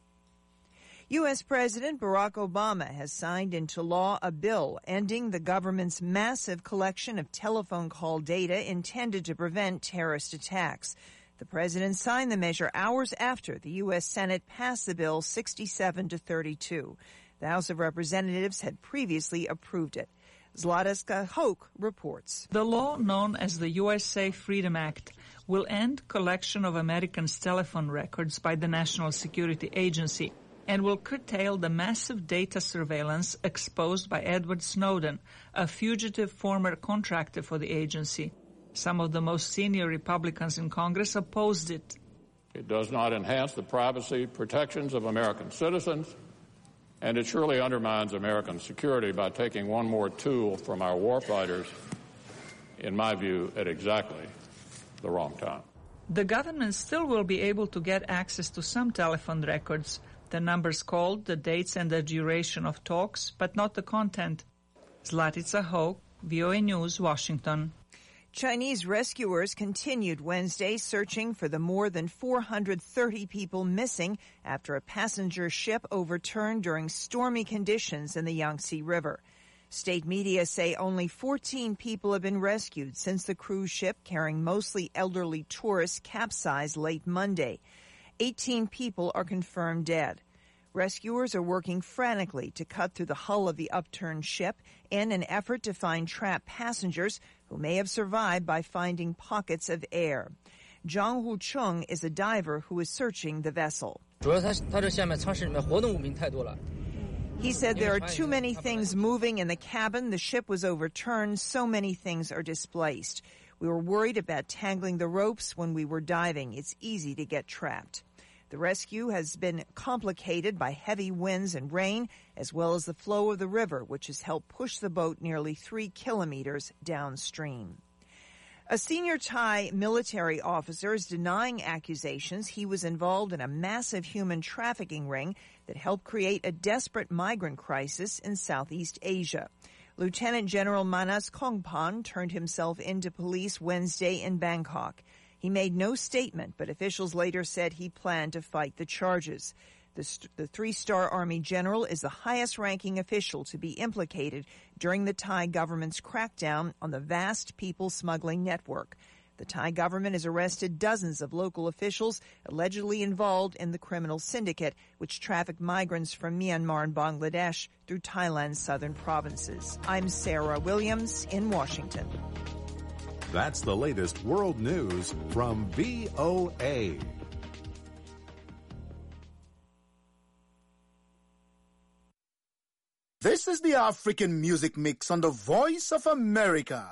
U.S. President Barack Obama has signed into law a bill ending the government's massive collection of telephone call data intended to prevent terrorist attacks. The president signed the measure hours after the U.S. Senate passed the bill 67-32. The House of Representatives had previously approved it. Zlatiska Hoke reports. The law known as the USA Freedom Act will end collection of Americans' telephone records by the National Security Agency and will curtail the massive data surveillance exposed by Edward Snowden, a fugitive former contractor for the agency. Some of the most senior Republicans in Congress opposed it. It does not enhance the privacy protections of American citizens, and it surely undermines American security by taking one more tool from our warfighters, in my view, at exactly the wrong time. The government still will be able to get access to some telephone records, the numbers called, the dates and the duration of talks, but not the content. Zlatica Hoke, VOA News, Washington. Chinese rescuers continued Wednesday searching for the more than 430 people missing after a passenger ship overturned during stormy conditions in the Yangtze River. State media say only 14 people have been rescued since the cruise ship carrying mostly elderly tourists capsized late Monday. 18 people are confirmed dead. Rescuers are working frantically to cut through the hull of the upturned ship in an effort to find trapped passengers who may have survived by finding pockets of air. Zhang Hucheng is a diver who is searching the vessel. He said there are too many things moving in the cabin. The ship was overturned. So many things are displaced. We were worried about tangling the ropes when we were diving. It's easy to get trapped. The rescue has been complicated by heavy winds and rain, as well as the flow of the river, which has helped push the boat nearly 3 kilometers downstream. A senior Thai military officer is denying accusations he was involved in a massive human trafficking ring that helped create a desperate migrant crisis in Southeast Asia. Lieutenant General Manas Kongpan turned himself into police Wednesday in Bangkok. He made no statement, but officials later said he planned to fight the charges. The 3-star Army general is the highest-ranking official to be implicated during the Thai government's crackdown on the vast people smuggling network. The Thai government has arrested dozens of local officials allegedly involved in the criminal syndicate, which trafficked migrants from Myanmar and Bangladesh through Thailand's southern provinces. I'm Sarah Williams in Washington. That's the latest world news from VOA. This is the African Music Mix on the Voice of America.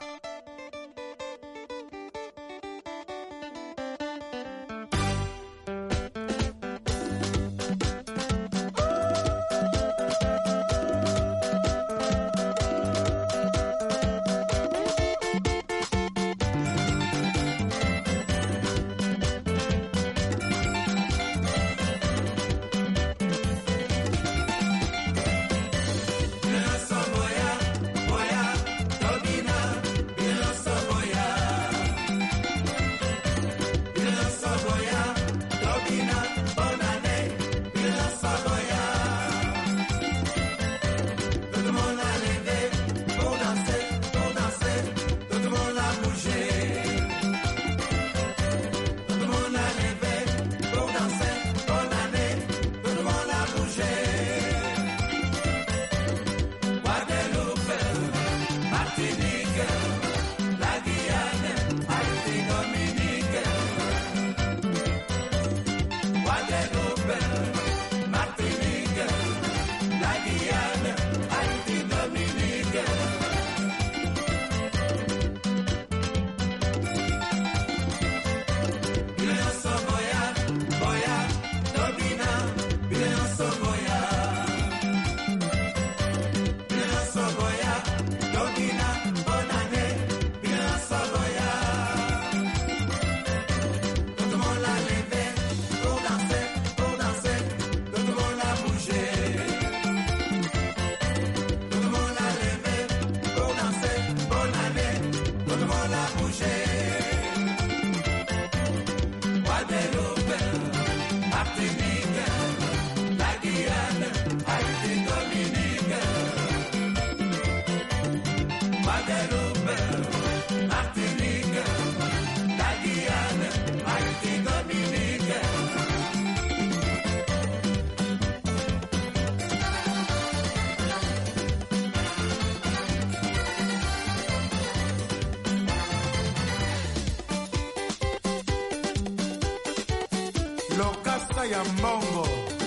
ya mbongo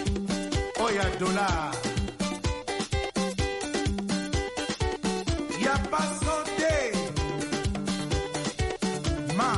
oya dola ya pasote ma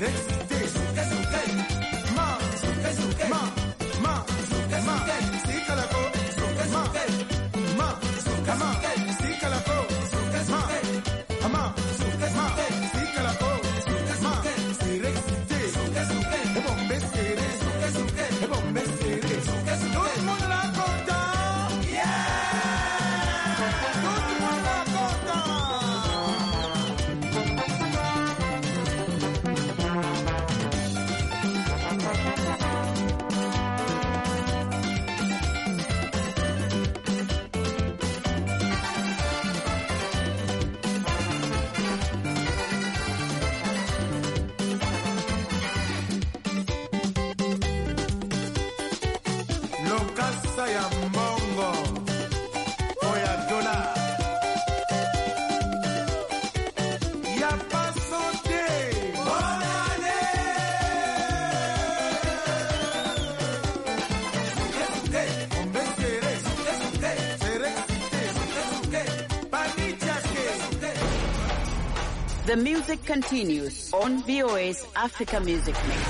The music continues on VOA's Africa Music Mix.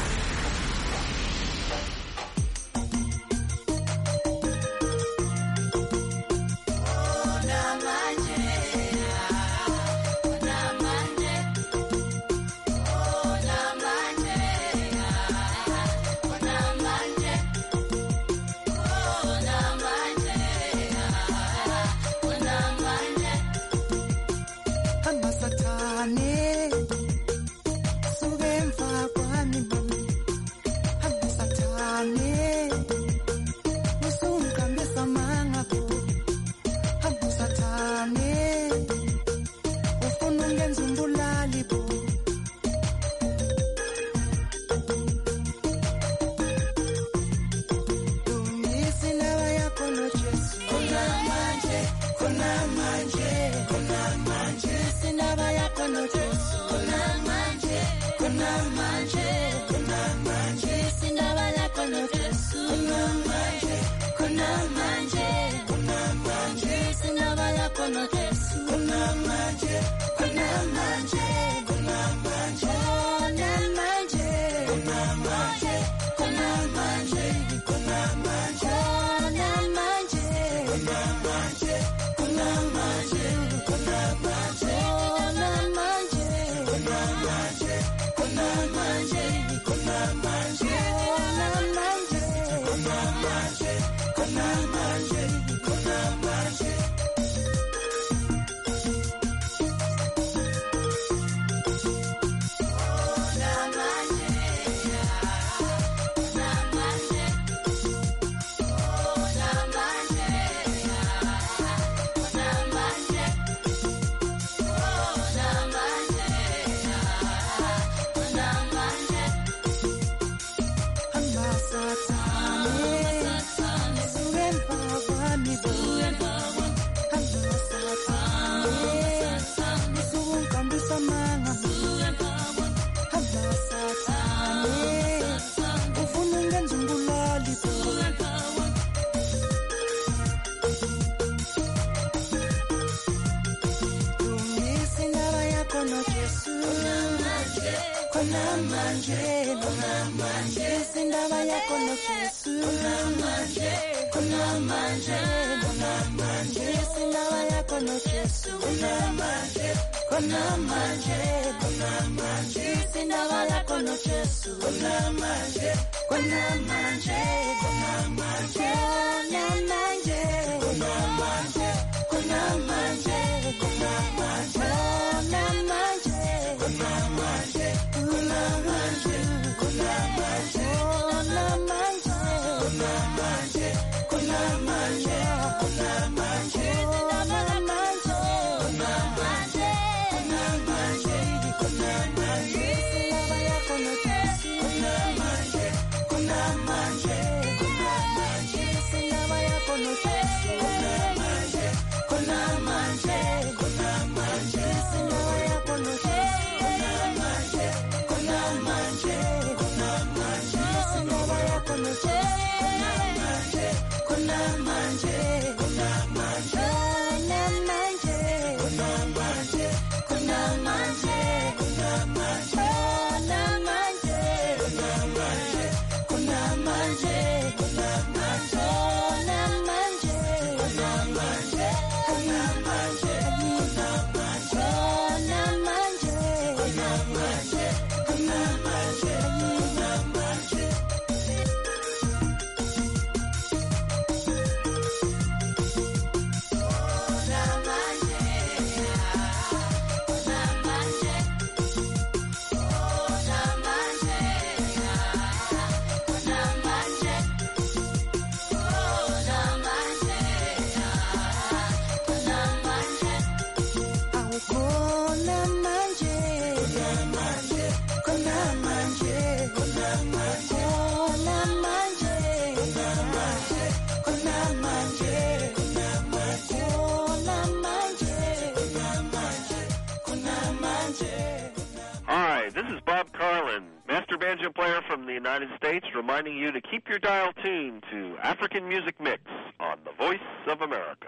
Dr. Banjo Player from the United States, reminding you to keep your dial tuned to African Music Mix on the Voice of America.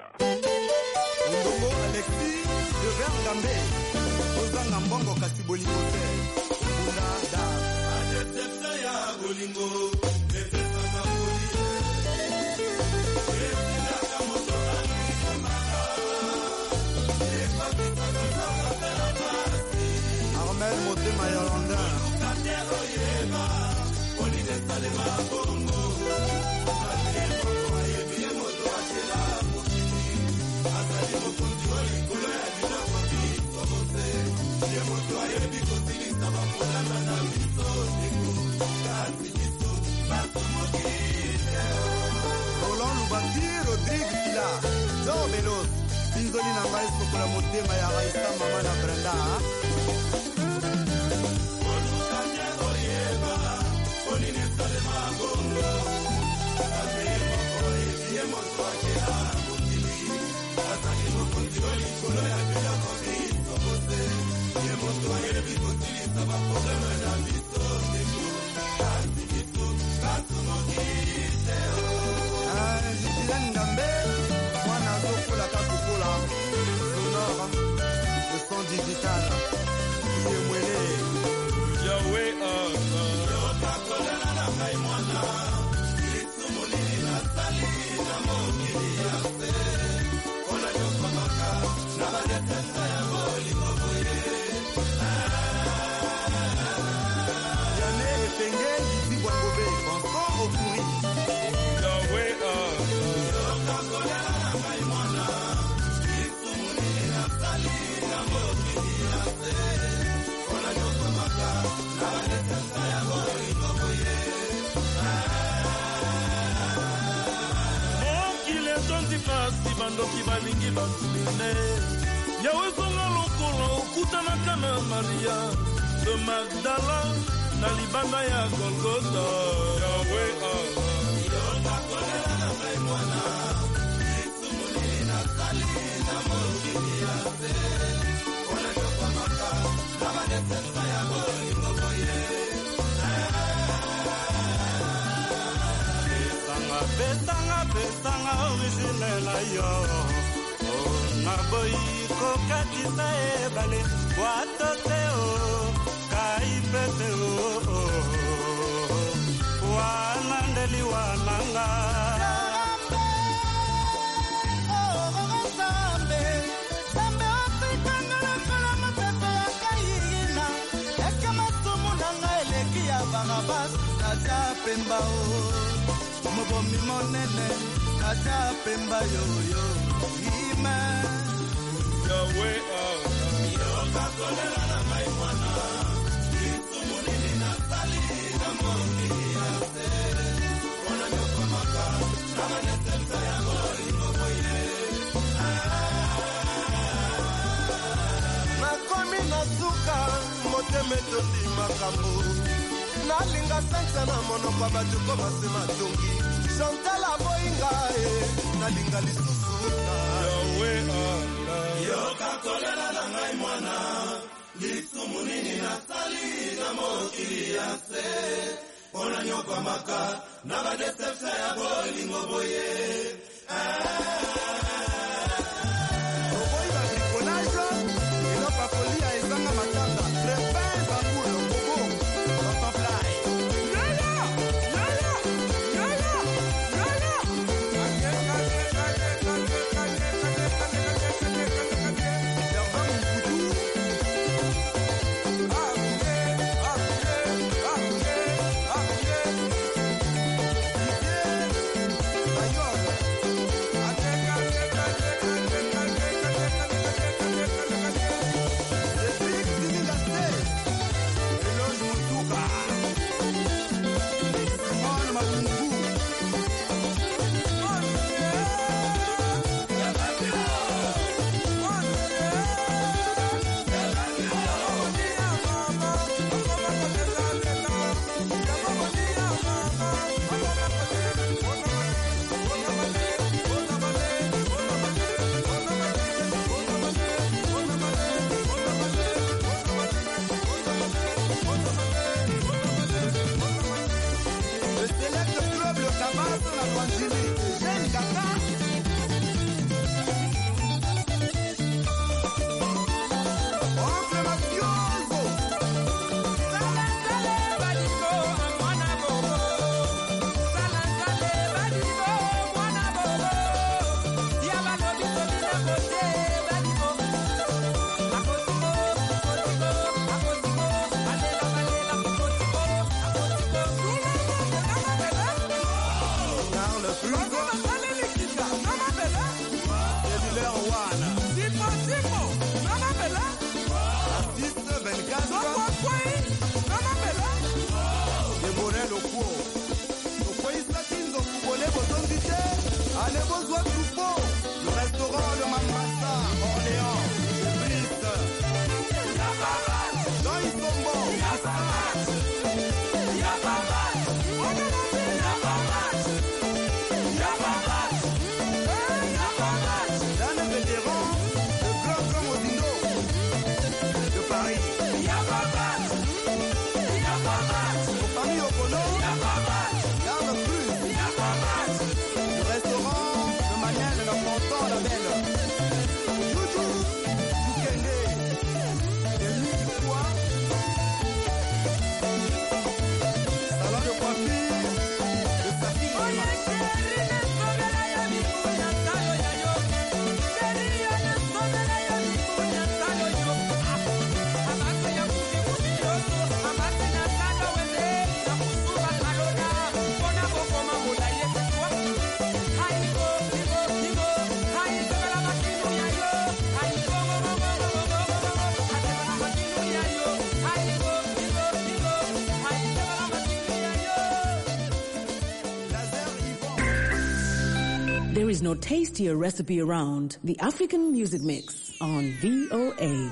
Armel Motema Yolanda. Roland Lubaki, Rodrigue Sila, Joe Velos, Pinzoli na ngai sokola motema ya Raisa mama na Brenda. Digital, Yahweh, bandoki balingi batumine yawe zonga lokolo okutanaka na maria de magdala na libanda ya golgota yawe Pesanga originela yo Naboyi kokatisa ebale Watote o kaipete o Wanandeli wananga Sambe Afrika ngalakala mapepe ya kaigina Eke masumu nanga eleki ya barabas Kaja pemba o Mobomi monene, kaja pemba yo ime. Yahweh, yoka kolela na maimwana. Itumu nini na sali na mongi yase. Ona nyoko maka, na manete mta ya gori moboye. Nakomi na suka, moteme toti makambu. Nalinga sansa na monoko batuko masema tungi Chantal aboinga nalinga lisusu Yahweh Allah yoka kolela na ngai mwana lisumu nini na sali na mokili yase Ona nyoka maka na badesefta ya bolingo boye Oboyi ba bricolage eloko kolia ezanga matanga Trepin bangulo bobo Papa Fly Ayo There is no tastier recipe around. The African Music Mix on VOA.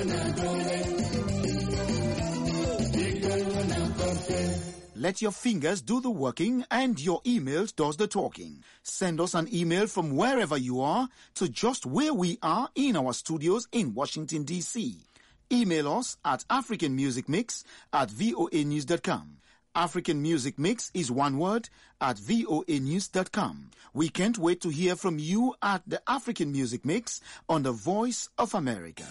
Let your fingers do the working and your emails does the talking. Send us an email from wherever you are to just where we are in our studios in Washington, D.C. Email us at africanmusicmix@voanews.com. African Music Mix is one word at voanews.com. We can't wait to hear from you at the African Music Mix on the Voice of America.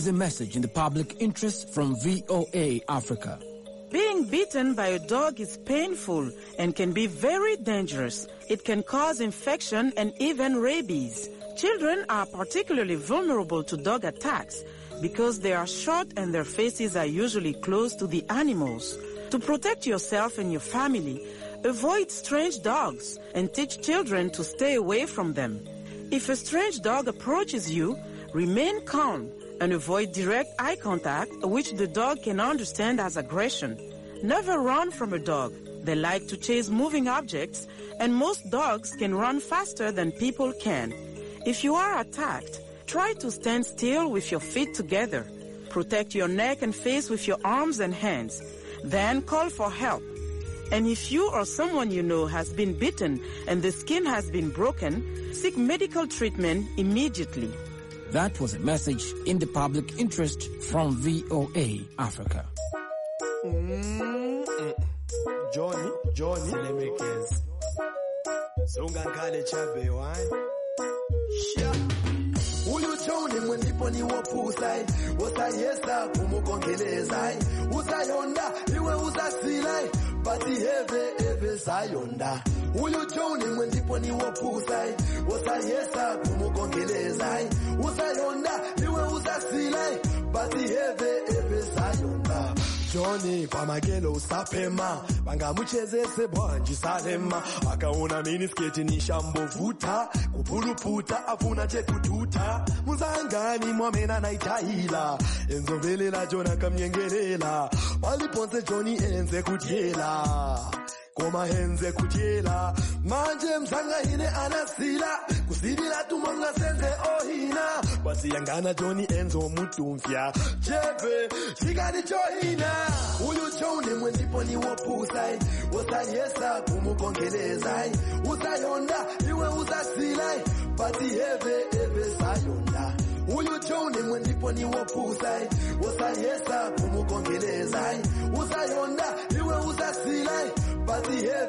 is a message in the public interest from VOA Africa. Being bitten by a dog is painful and can be very dangerous. It can cause infection and even rabies. Children are particularly vulnerable to dog attacks because they are short and their faces are usually close to the animals. To protect yourself and your family, avoid strange dogs and teach children to stay away from them. If a strange dog approaches you, remain calm and avoid direct eye contact, which the dog can understand as aggression. Never run from a dog. They like to chase moving objects, and most dogs can run faster than people can. If you are attacked, try to stand still with your feet together. Protect your neck and face with your arms and hands. Then call for help. And if you or someone you know has been bitten and the skin has been broken, seek medical treatment immediately. That was a message in the public interest from VOA Africa. Johnny Lemekes. Sungangale chabe wine. Uyu Johnny mwendipo ni wapusai. Wasayesa kumukongelezai. Usayonda iwe usasilai. Pati eve sayonda. Uyu Johnny mwendipo ni wapusai. Wasayesa kumukongelezai. Usayonda iwe usasilai. Pati eve sayonda. Johnny pamagelo usapema bangamuchezese bwanji salema akaona minisketi ni shambovuta kupuluputa afuna chekututa muzangani mwamena naitahila enzovelela Jona kamnyengelela paliponse Johnny enze kutyela koma henze kutyela manje msanga hine anasila kusidila tumonga senze ohina basi yangana Johnny enzo mutumfya cheve chikani chohina uyu Johnny mwendipo ni wopusai wasayesa kumukongelezai usayonda iwe usasilai basi eve sayonda uyu Johnny mwendipo ni wopusai wasayesa kumukongelezai usayonda iwe usasilai basi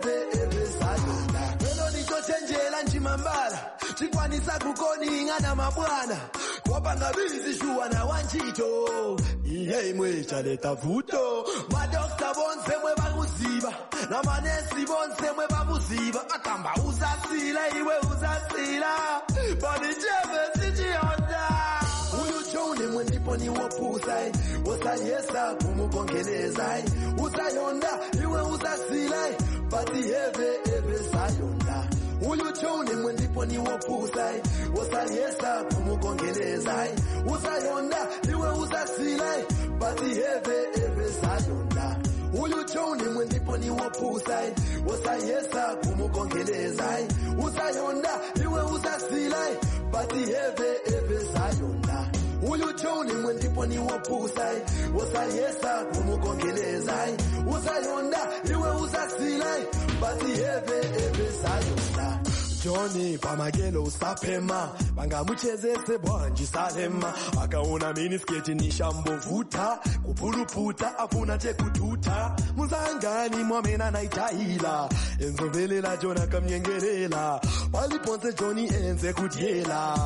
eve sayonda weno nicho chenjela njimambala chikwanisa kukoni ingana mabwana kwapanga bizi shuwa na wanchito ihe imwe chaleta vuto madokta bonse mwe baguziba na manesi bonse mwe baguziba akamba usasila iwe usasila bani cheve sichionda uyu Johnny mwendipo ni wopusai wasayesa kumukongelezai usayonda iwe usasilai basi eve sayonda uyu Johnny mwendipo ni wopusai wasayesa kumukongelezai usayonda iwe usasilai basi eve sayonda uyu Johnny mwendipo ni wopusai wasayesa kumukongelezai usayonda iwe usasilai basi eve sayonda uyu Johnny mwendipo ni wopusai wasayesa kumukongelezai usayonda iwe usasilai basi eve sayonda Johnny pamagelo usapema bangamuchezese bwanji salema akaona minisketi ni shambovuta kupuluputa afuna chekututa muzangani mwamena naitahila enzovelela Jona kamnyengelela paliponse Johnny enze kutyela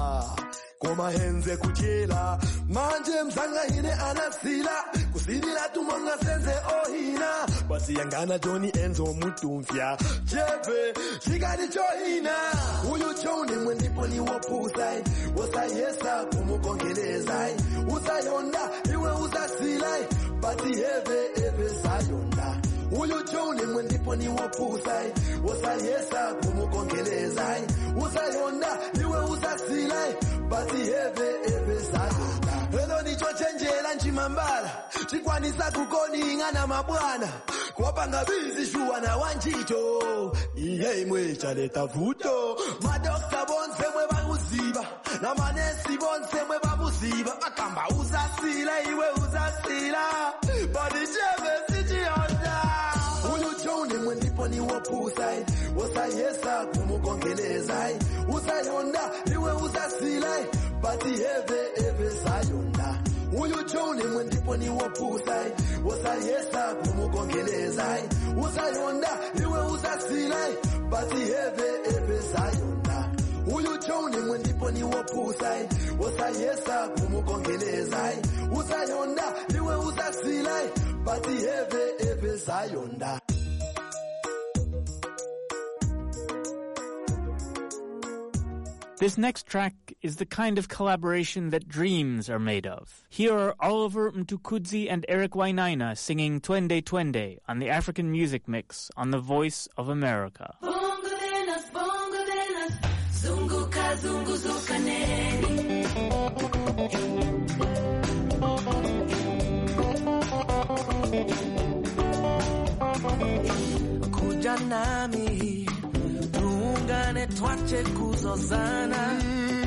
koma henze kutyela manje msanga hine anasila kusidila tumonga senze ohina basi yangana Johnny enzo mutumfya cheve chikani chohina uyu Johnny mwendipo ni wopusai wasayesa kumukongelezai usayonda iwe usasilai basi eve sayonda uyu Johnny mwendipo ni wopusai wasayesa kumukongelezai usayonda iwe usasilai basi eve sayonda weno nicho chenjela njimambala chikwanisa kukoni ingana mabwana kwapanga bizi shuwa na wanchito ihe imwe chaleta vuto madokta bonse mwe baguziba na manesi bonse mwe baguziba akamba usasila iwe usasila bani cheve sichionda uyu Johnny mwendipo ni wopusai wasayesa kumukongelezai usayonda iwe usasilai basi eve sayonda uyu Johnny mwendipo ni wopusai wasayesa kumukongelezai usayonda iwe usasilai basi eve sayonda uyu Johnny uchoni mwendipo ni wopusai osayesa kumukongelezai usayonda iwe usasilai pati eve sayonda. This next track is the kind of collaboration that dreams are made of. Here are Oliver Mtukudzi and Eric Wainaina singing Twende Twende on the African Music Mix on the Voice of America. Bongo Venus, zunguka zunguzuka neni. Kuja nami tuungane twache kuzozana,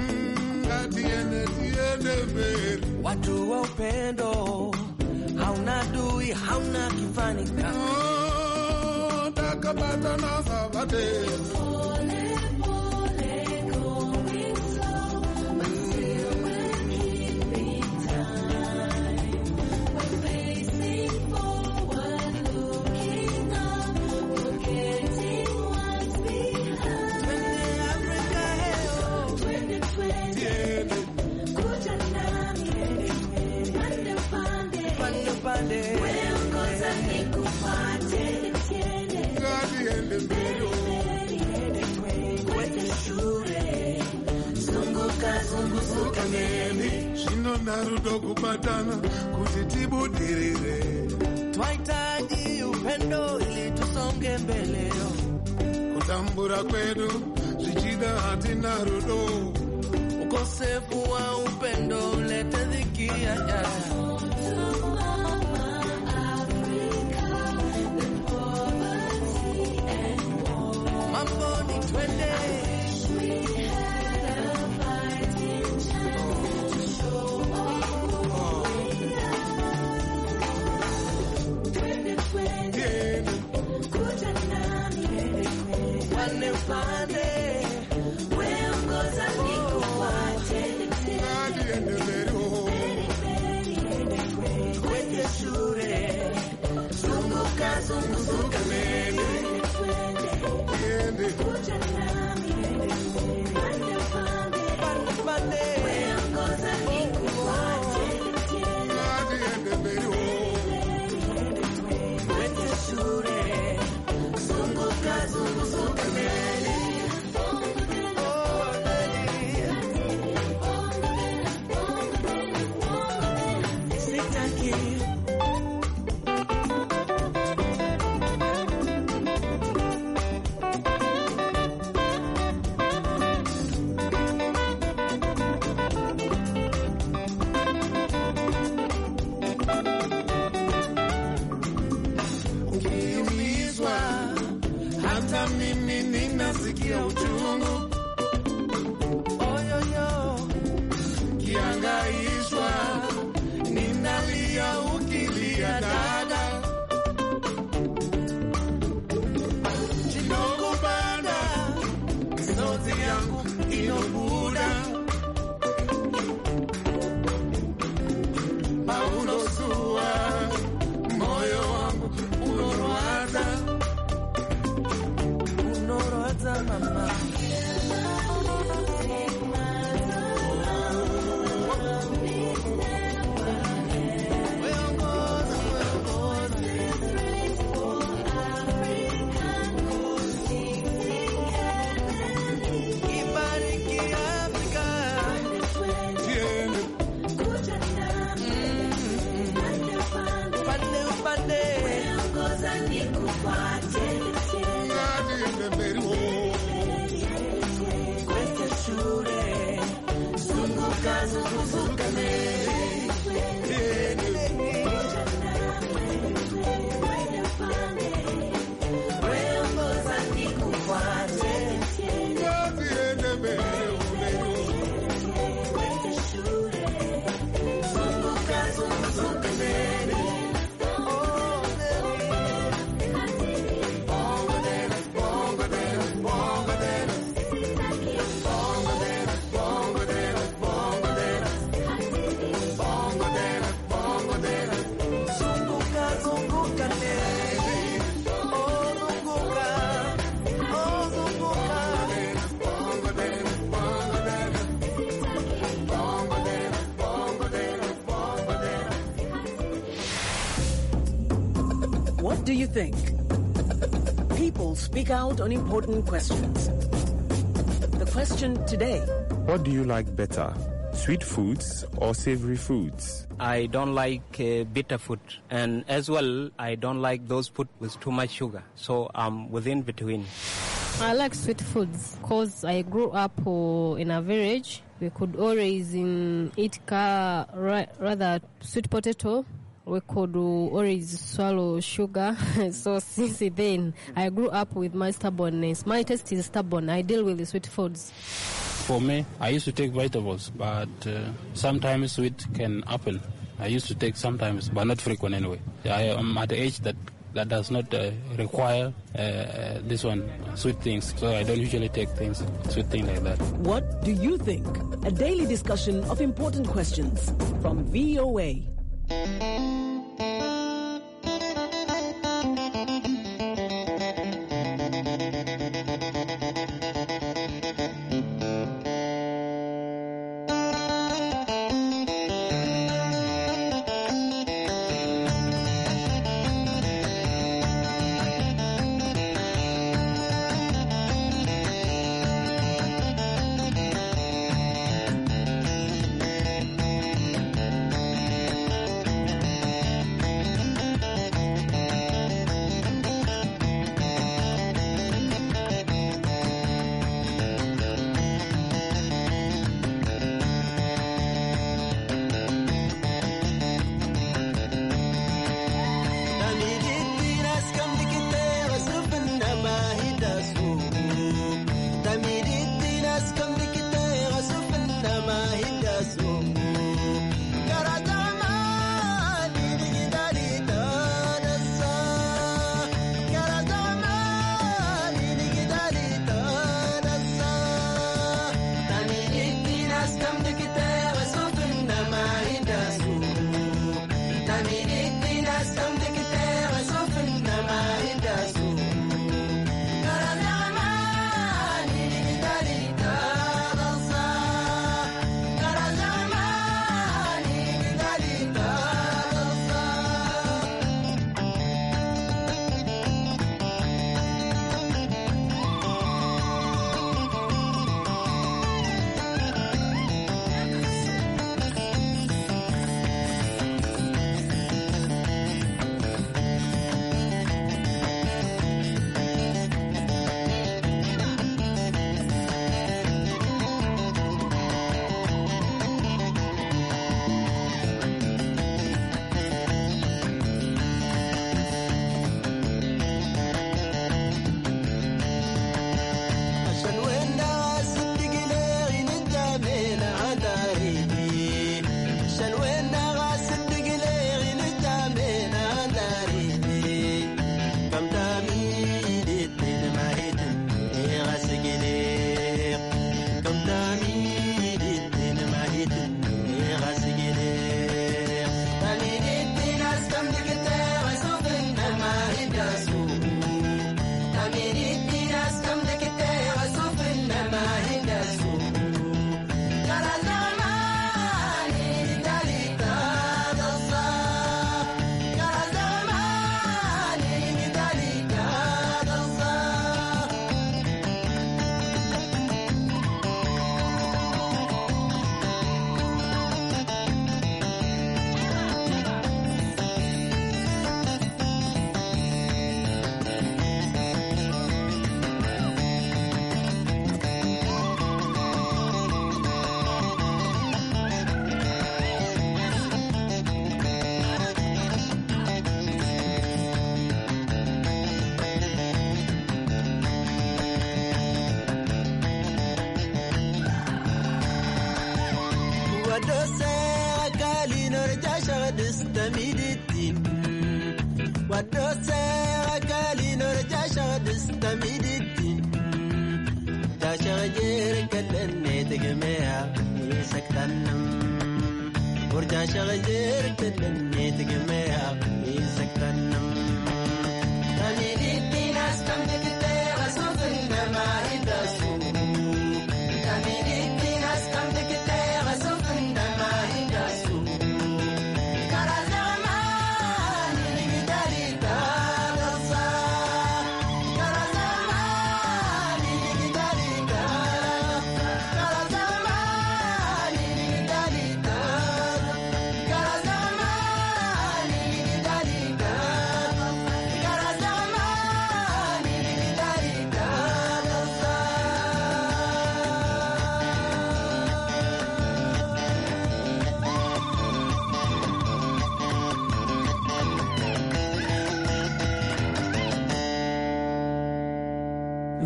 watu wa upendo, hauna dui hauna kifani kaka, takabata na sabate. Shino narudo kupatana kutitibudirire. Twahitaji upendo ili tusonge mbele. Kutambura kwetu zichida hati narudo. Ukosefu wa upendo ulete dhiki ya mambo ni twende. What do you think? People speak out on important questions. The question today: what do you like better, sweet foods or savory foods? I don't like bitter food, and as well, I don't like those food with too much sugar. So I'm within between. I like sweet foods because I grew up in a village. We could always eat rather sweet potato. We could always swallow sugar. So since then, I grew up with my stubbornness. My taste is stubborn. I deal with the sweet foods. For me, I used to take vegetables, but sometimes sweet can happen. I used to take sometimes, but not frequent anyway. I am at the age that does not require sweet things. So I don't usually take sweet things like that. What do you think? A daily discussion of important questions from VOA.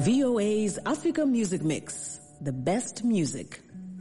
VOA's Africa Music Mix, the best music.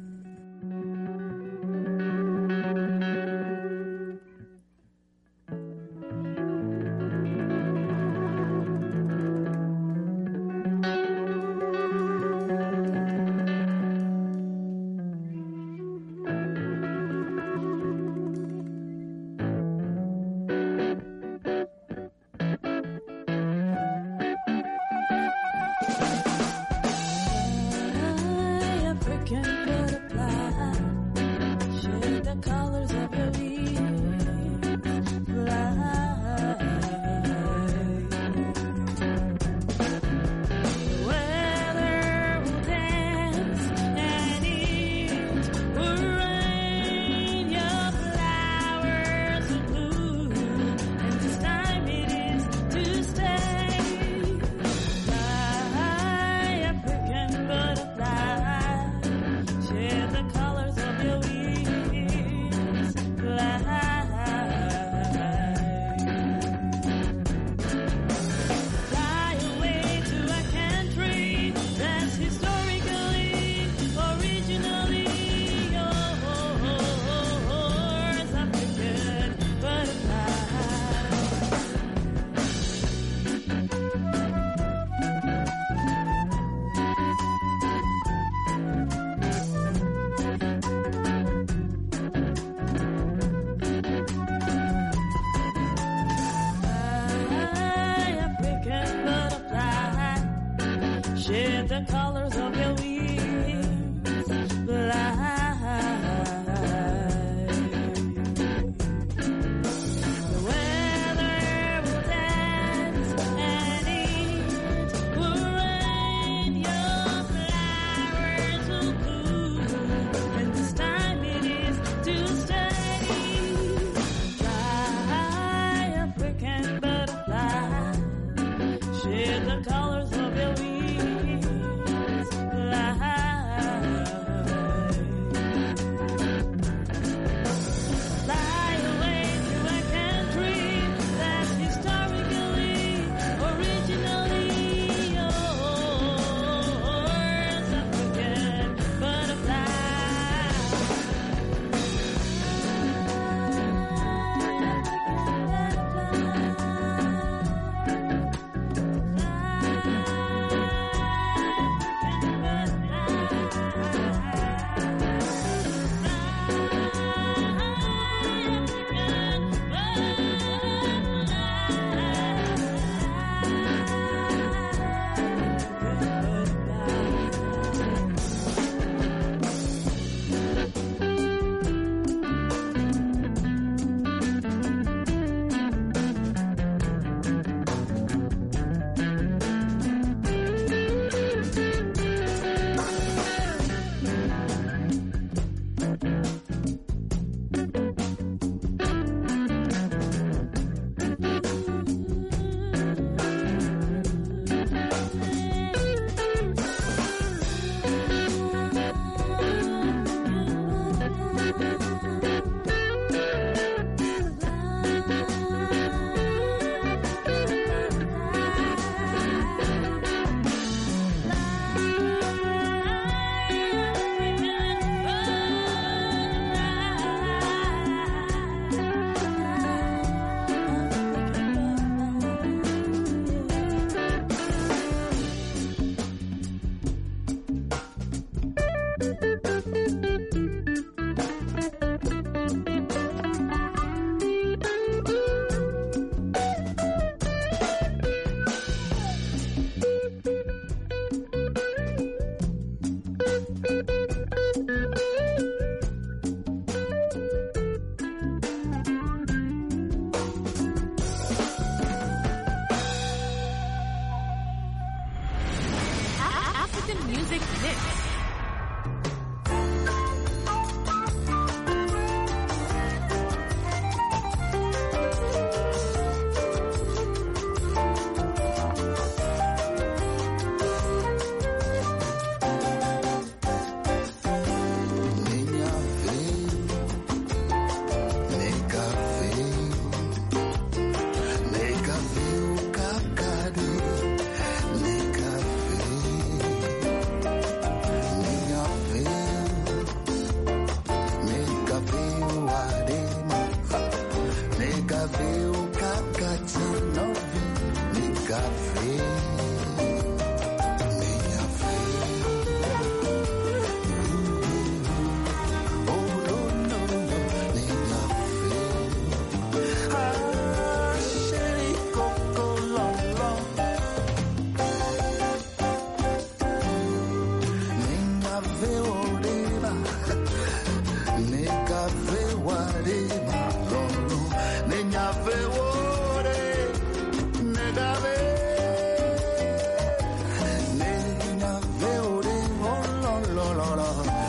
Shed the colors of your wings, fly. The weather will dance and it will rain. Your flowers will bloom, and this time it is to stay. Fly, African butterfly. Shed the colors of your wings.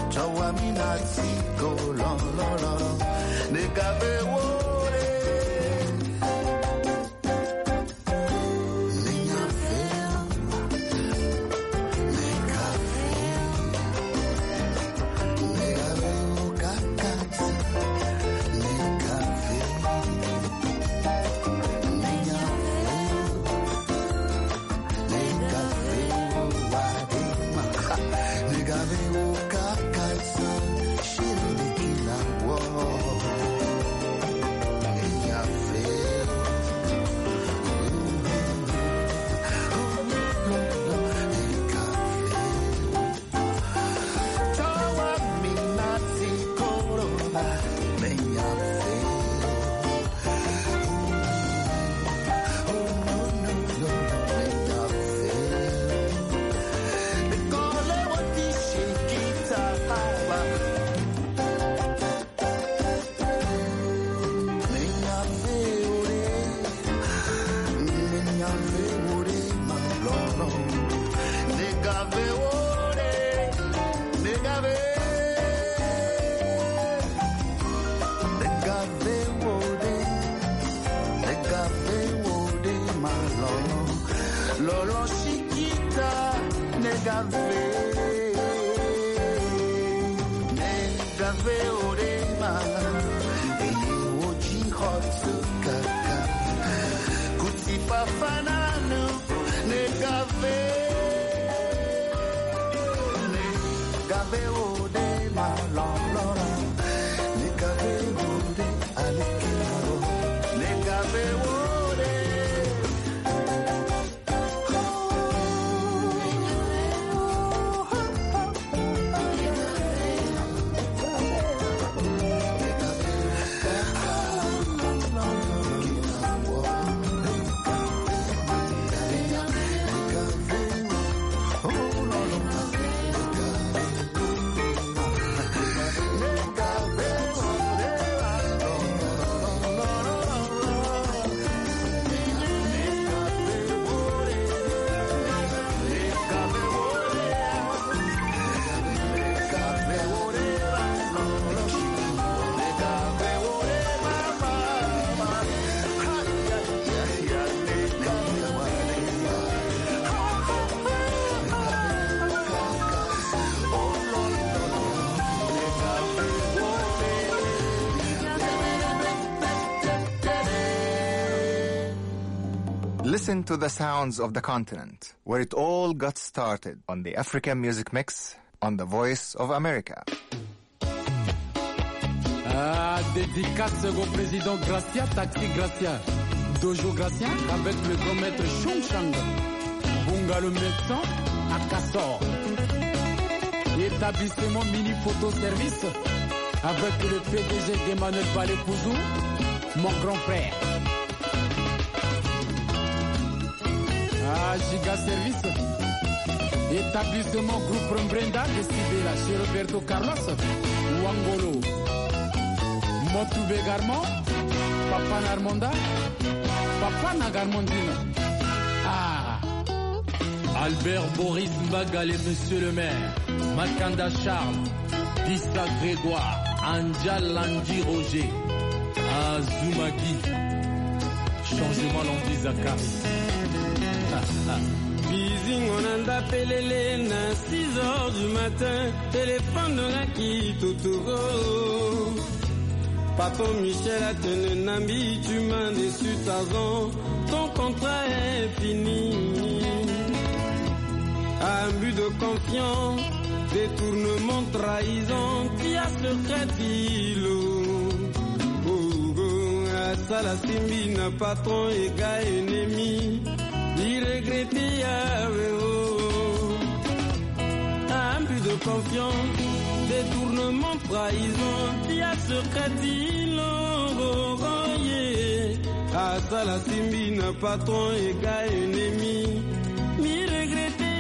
chawa minatsiko lo lo lo negabe wore Listen to the sounds of the continent, where it all got started on the African Music Mix on the Voice of America. Dédicace au président Gracia, Taxi Gracia, Dojo Gracia, avec le grand maître Chong Chang, Bunga le médecin à Kassor, établissement mini photo service, avec le PDG d'Emmanuel Balé-Pouzou, mon grand frère. Giga Service, établissement groupe Brenda de Sibela chez Roberto Carlos, Wangolo, Motoube Garmon, Papa Narmonda, Papa Nagarmondine. Albert Boris Magal et Monsieur le maire, Makanda Charles, Dissa Grégoire, Anjal Landi Roger, Azumaki, changement Landi Zakari. Bising on anda pelele na 6h du matin, téléphone na ki totoro. Patron Michel a tenu Nambi, tu m'as déçu Tarzan, ton contrat est fini. Abus de confiance, détournement, trahison, tia secret filo. Sala Simbi, na patron et gars ennemi. Il regrettait abus de confiance, détournement, trahison, tia secret il à Sala Simbi, na patron et gars ennemi. Il regrettait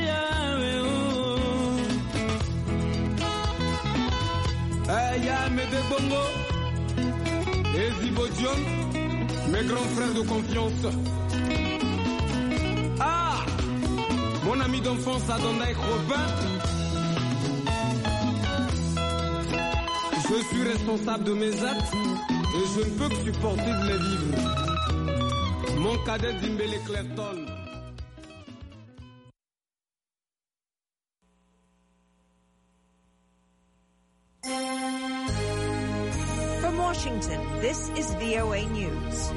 Aya Mede Bongo et Zibodion, mes grands frères de confiance. Mon ami d'enfance Adonai Robin, Je suis responsable de mes actes et je ne peux que supporter de les vivre. Mon cadet Zimbele Clerton. From Washington, this is VOA News.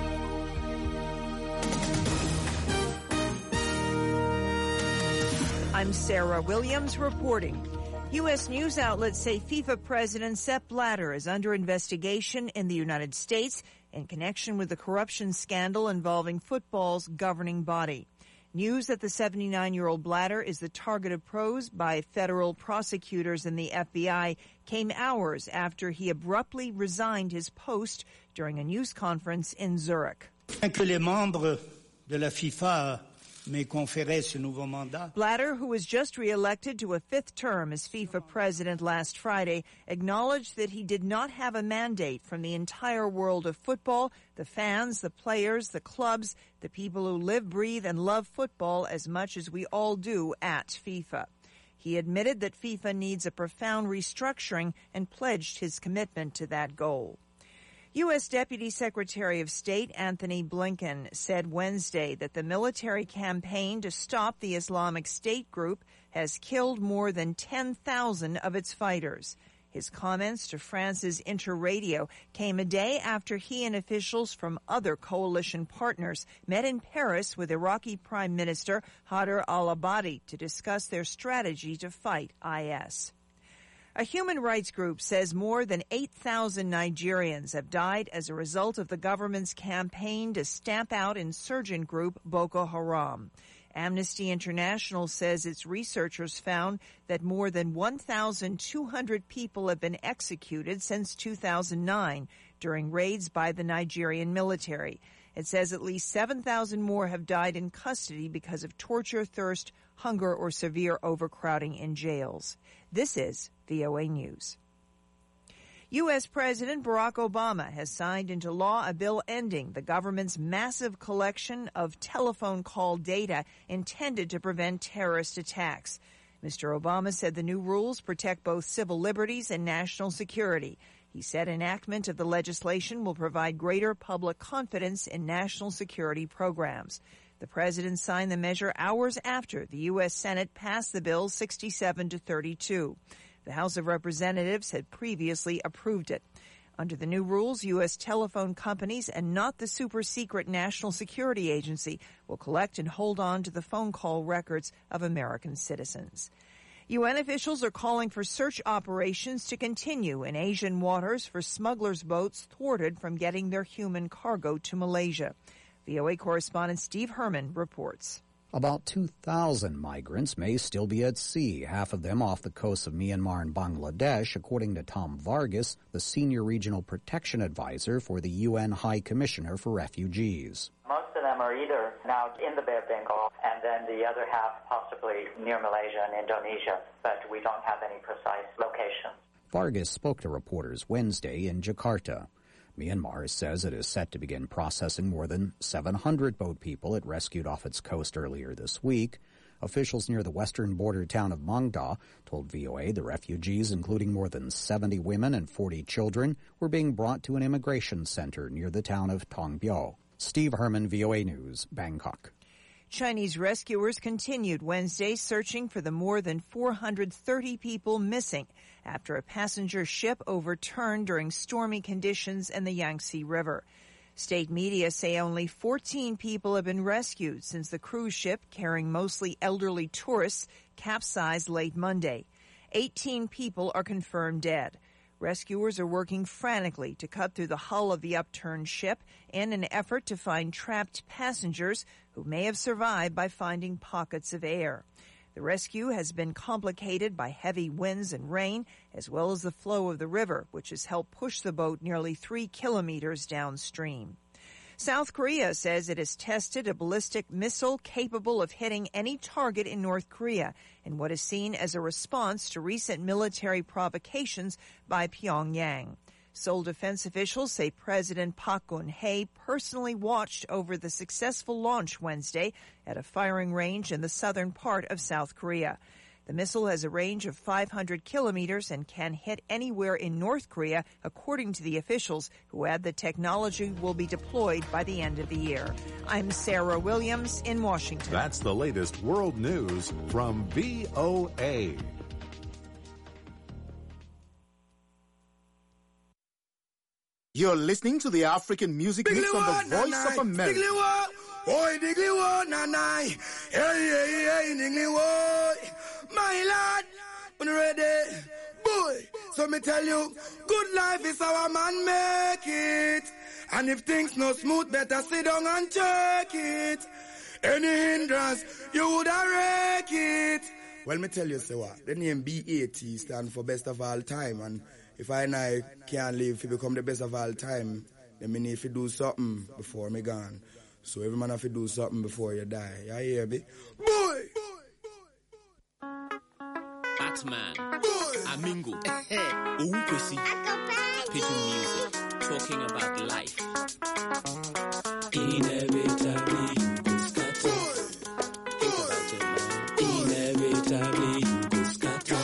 I'm Sarah Williams reporting. U.S. news outlets say FIFA President Sepp Blatter is under investigation in the United States in connection with the corruption scandal involving football's governing body. News that the 79-year-old Blatter is the target of probes by federal prosecutors and the FBI came hours after he abruptly resigned his post during a news conference in Zurich. Que les membres de la FIFA m'aient conféré ce nouveau mandat. Blatter, who was just re-elected to a fifth term as FIFA president last Friday, acknowledged that he did not have a mandate from the entire world of football, the fans, the players, the clubs, the people who live, breathe, and love football as much as we all do at FIFA. He admitted that FIFA needs a profound restructuring and pledged his commitment to that goal. U.S. Deputy Secretary of State Anthony Blinken said Wednesday that the military campaign to stop the Islamic State group has killed more than 10,000 of its fighters. His comments to France's Interradio came a day after he and officials from other coalition partners met in Paris with Iraqi Prime Minister Haider al-Abadi to discuss their strategy to fight IS. A human rights group says more than 8,000 Nigerians have died as a result of the government's campaign to stamp out insurgent group Boko Haram. Amnesty International says its researchers found that more than 1,200 people have been executed since 2009 during raids by the Nigerian military. It says at least 7,000 more have died in custody because of torture, thirst, hunger, or severe overcrowding in jails. This is VOA News. U.S. President Barack Obama has signed into law a bill ending the government's massive collection of telephone call data intended to prevent terrorist attacks. Mr. Obama said the new rules protect both civil liberties and national security. He said enactment of the legislation will provide greater public confidence in national security programs. The president signed the measure hours after the U.S. Senate passed the bill 67-32. The House of Representatives had previously approved it. Under the new rules, U.S. telephone companies and not the super-secret National Security Agency will collect and hold on to the phone call records of American citizens. UN officials are calling for search operations to continue in Asian waters for smugglers' boats thwarted from getting their human cargo to Malaysia. VOA correspondent Steve Herman reports. About 2,000 migrants may still be at sea, half of them off the coasts of Myanmar and Bangladesh, according to Tom Vargas, the senior regional protection advisor for the UN High Commissioner for Refugees. Most of them are either now in the Bay of Bengal and then the other half possibly near Malaysia and Indonesia, but we don't have any precise locations. Vargas spoke to reporters Wednesday in Jakarta. Myanmar says it is set to begin processing more than 700 boat people it rescued off its coast earlier this week. Officials near the western border town of Mongda told VOA the refugees, including more than 70 women and 40 children, were being brought to an immigration center near the town of Tongbyo. Steve Herman, VOA News, Bangkok. Chinese rescuers continued Wednesday searching for the more than 430 people missing after a passenger ship overturned during stormy conditions in the Yangtze River. State media say only 14 people have been rescued since the cruise ship, carrying mostly elderly tourists, capsized late Monday. 18 people are confirmed dead. Rescuers are working frantically to cut through the hull of the upturned ship in an effort to find trapped passengers who may have survived by finding pockets of air. The rescue has been complicated by heavy winds and rain, as well as the flow of the river, which has helped push the boat nearly 3 kilometers downstream. South Korea says it has tested a ballistic missile capable of hitting any target in North Korea in what is seen as a response to recent military provocations by Pyongyang. Seoul defense officials say President Park Geun-hye personally watched over the successful launch Wednesday at a firing range in the southern part of South Korea. The missile has a range of 500 kilometers and can hit anywhere in North Korea, according to the officials, who add the technology will be deployed by the end of the year. I'm Sarah Williams in Washington. That's the latest world news from VOA. You're listening to the African Music Mix on the Voice of America. Oi, diggly wo, nanai. Hey, diggly wo. My lad, when ready, boy. So me tell you, good life is how a man make it. And if things no smooth, better sit down and check it. Any hindrance, you woulda wreck it. Well, me tell you, say what? The name BAT stand for best of all time. And if I can't live to become the best of all time, then me need to do something before me gone. So every man have to do something before you die. You hear me? Boy! Batman, Amingo, Oukwesi, Pigeon Music, talking about life. Inevitably, you go scatter. Think about it, man. Inevitably, you go scatter.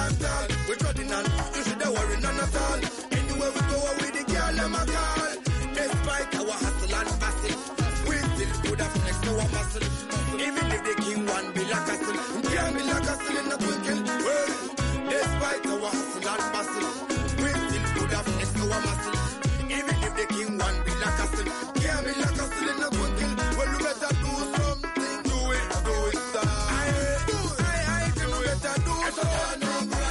tall. We're trotting on, you should have worry none at all. Anywhere we go, we the girl them a call. Despite our hustle and bustle, we still could have flexed our muscle. Even if the king one be like a castle, can't be like a castle in a twinkle. Well, despite our hustle and bustle, we still could have flexed our muscle. Even if the king one be like a castle, can't be like a castle in a twinkle. Well, you better do something. Do it, sir. I do better do something.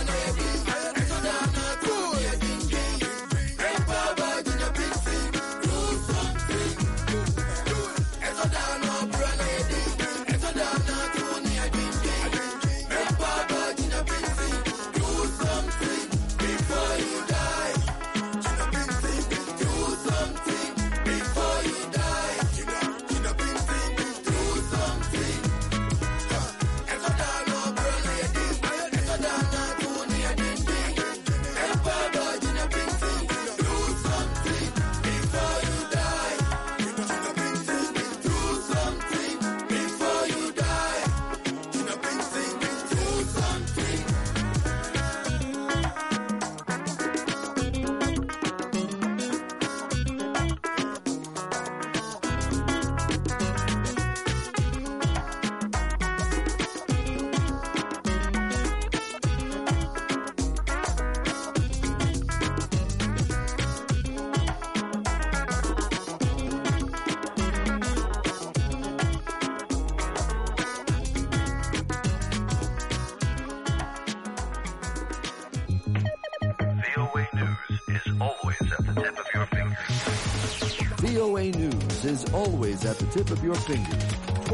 VOA News is always at the tip of your fingers,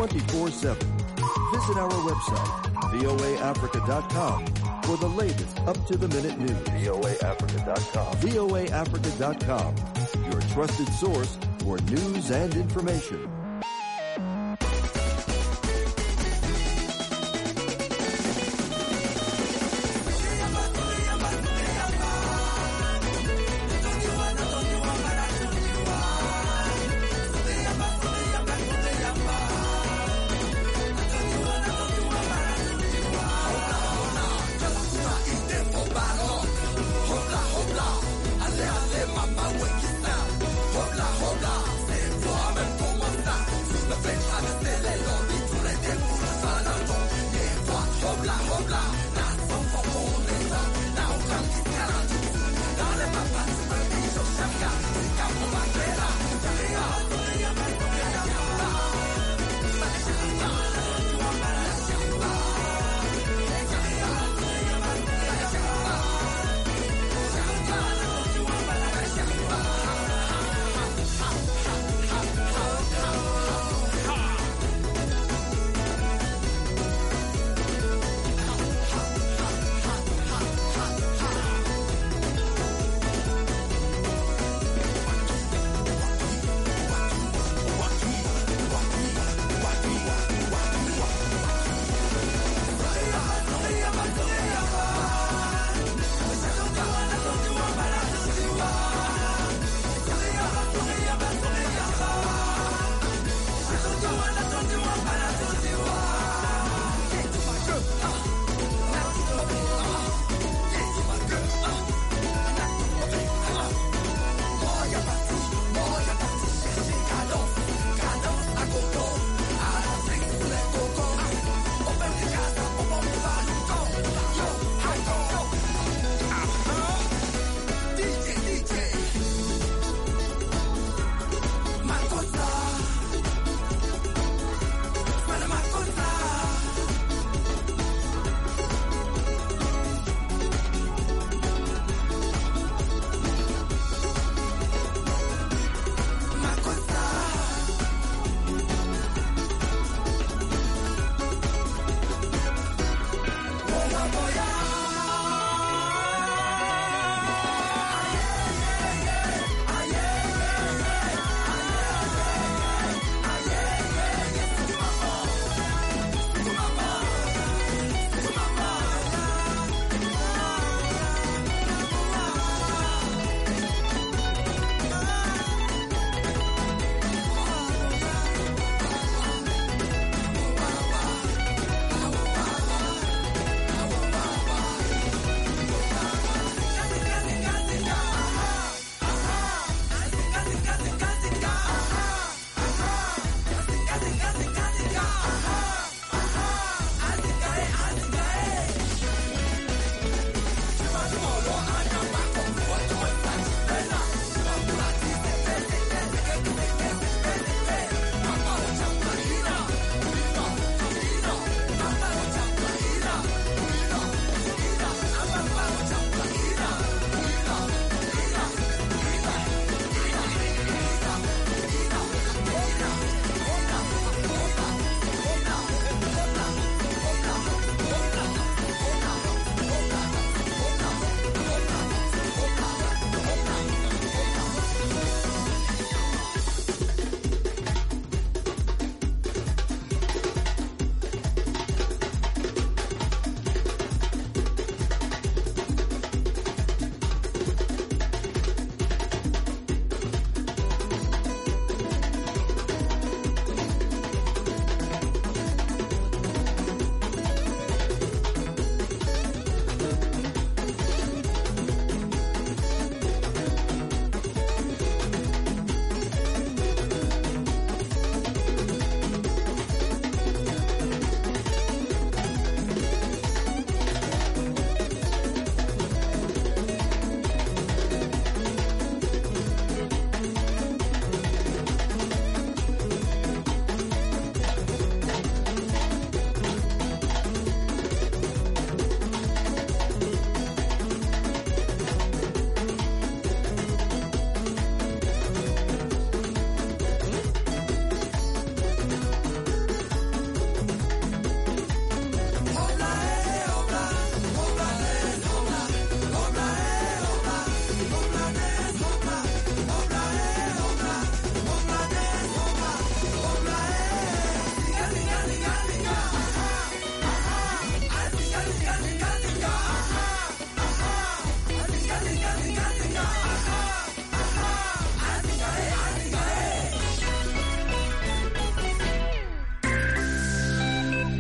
24/7. Visit our website, voaafrica.com, for the latest up-to-the-minute news. voaafrica.com. voaafrica.com, your trusted source for news and information. Hopla, hopla, c'est toi-même comment ça.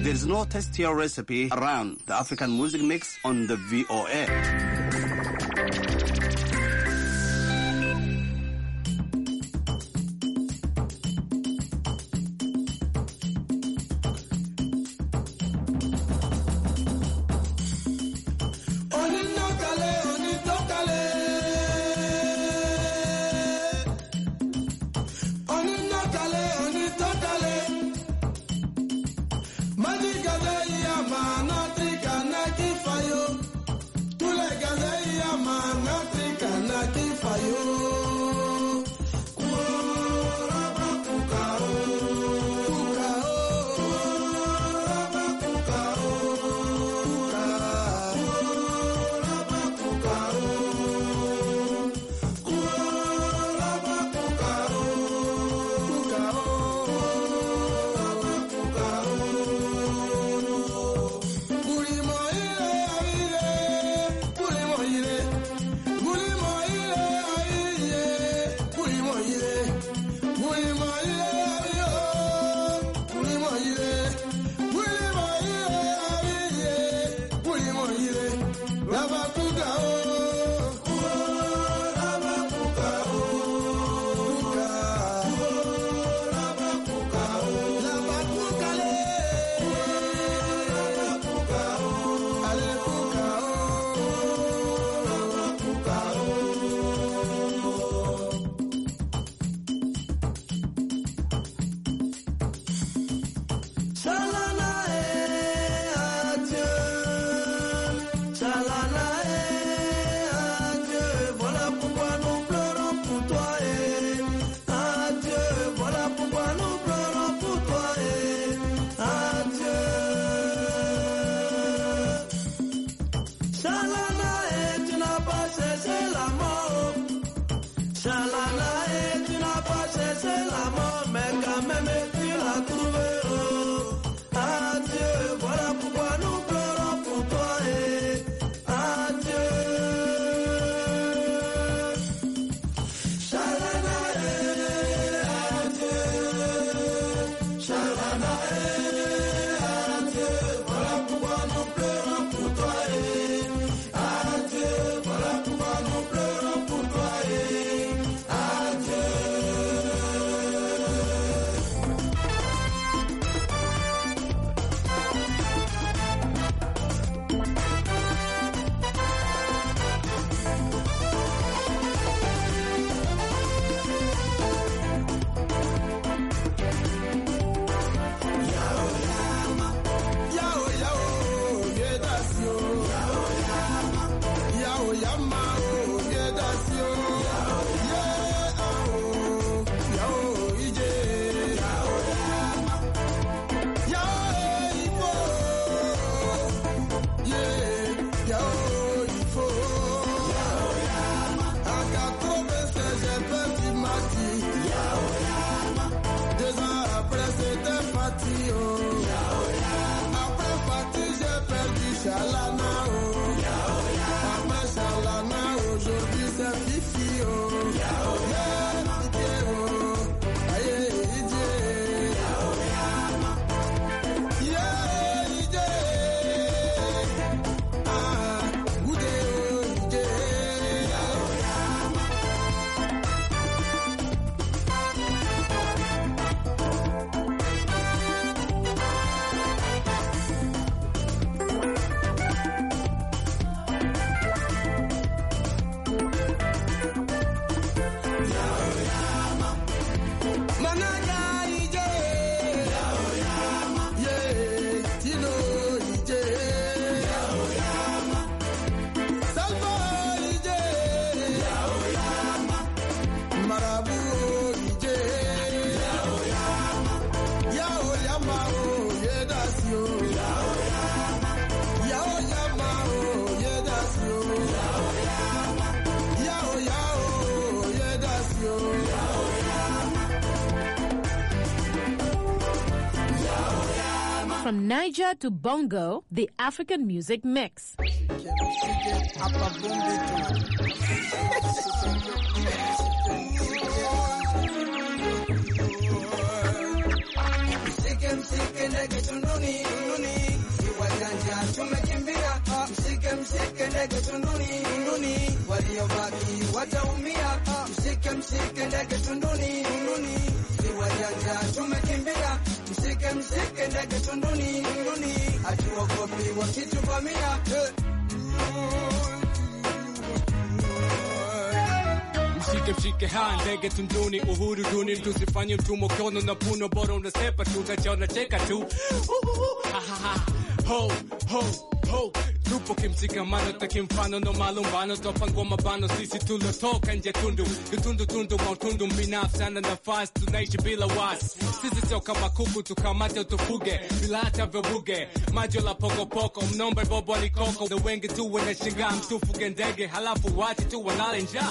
There is no tastier recipe around the African music mix on the VOA. From Niger to Bongo, the African music mix. tunduni, tunduni. Waliobaki wataumia. Mshike mshike ndege tunduni, tunduni. Si wajanja tumekimbia. Mshike mshike ndege tunduni, tunduni. Hatuogopi wakituvamia. Mshike mshike haa ndege tunduni, uhuru duni, tusifanye mtumo kono na puno, bora unasepa tu, unachona cheka tu. Ho, ho, ho. Tupo kimshikamano, takimfano no malumbano, topangwa mabano, sisi tulotoka nje tundu. Tundu tundu mautundu mbinafsi, ana nafasi, tunaishi bila wasi. Sisi sio kama kuku, tukamate utufuge, bila hata vubuge. Majo la poko poko, mnombe bobo alikoko. The wengi tu wanashinga, mtufuge ndege, halafu wati tu wanale njaa.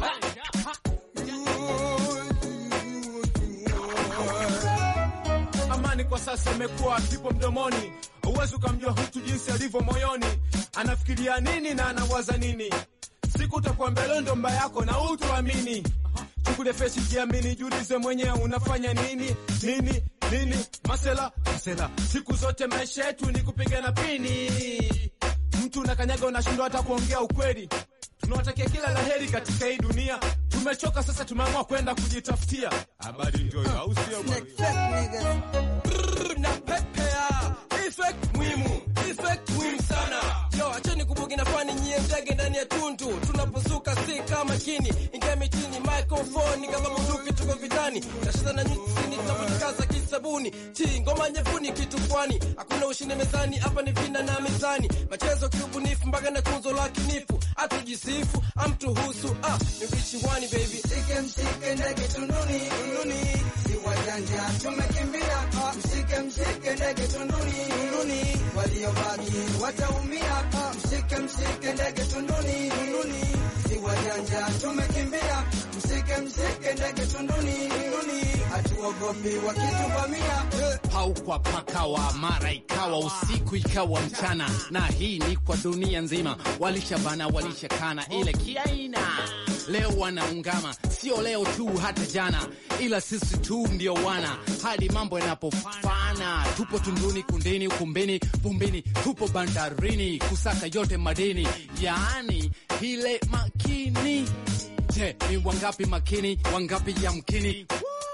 Amani kwa sasa imekuwa kipo mdomoni. Uwezo ukamjua mtu jinsi alivyo moyoni. Anafikiria nini na anawaza nini. Siku utakuwa mbele ndo mba yako na utuamini. Chukule feshi jiamini, jiulize mwenyewe unafanya nini. Nini, nini, masela, masela. Siku zote maisha yetu ni kupiga na pini. Mtu unakanyaga unashindwa hata kuongea ukweli. Tunawatakia kila laheri katika hii dunia. Tumechoka sasa, tumeamua kwenda kujitafutia. Habari ndio au sio bwana? Na pepea effect muhimu, effect muhimu sana. Yo, acheni kubugi na fani nyie ndege ndani ya tundu. Tunapozuka si kama kini, ingia mitini microphone kama bunduki, tuko vitani. Tashiza na nyusini tunapotikaza kisabuni. Ti ngoma nyevuni kitu kwani. Hakuna ushindi mezani, hapa ni vina na mizani. Machezo kiubunifu mpaka na tunzo la kinifu. Atujisifu, amtuhusu, ni vishiwani baby. Mshike mshike ndege tunduni, tunduni. Si wajanja tumekimbia. Mshike mshike ndege tunduni, tunduni. Waliobaki wataumia. Mshike mshike ndege tunduni, tunduni. Si wajanja tumekimbia. Mshike mshike ndege tunduni, tunduni. Hatuogopi wakituvamia. Pau kwa pakawa, mara ikawa usiku ikawa mchana. Na hii ni kwa dunia nzima. Walishabana walishakana ile kiaina. Leo wanaungama, sio leo tu hata jana. Ila sisi tu ndio wana, hadi mambo yanapofana. Tupo tunduni, kundini, ukumbini, vumbini. Tupo bandarini, kusaka yote madini. Yaani, hile makini. Je, ni wangapi makini, wangapi yamkini?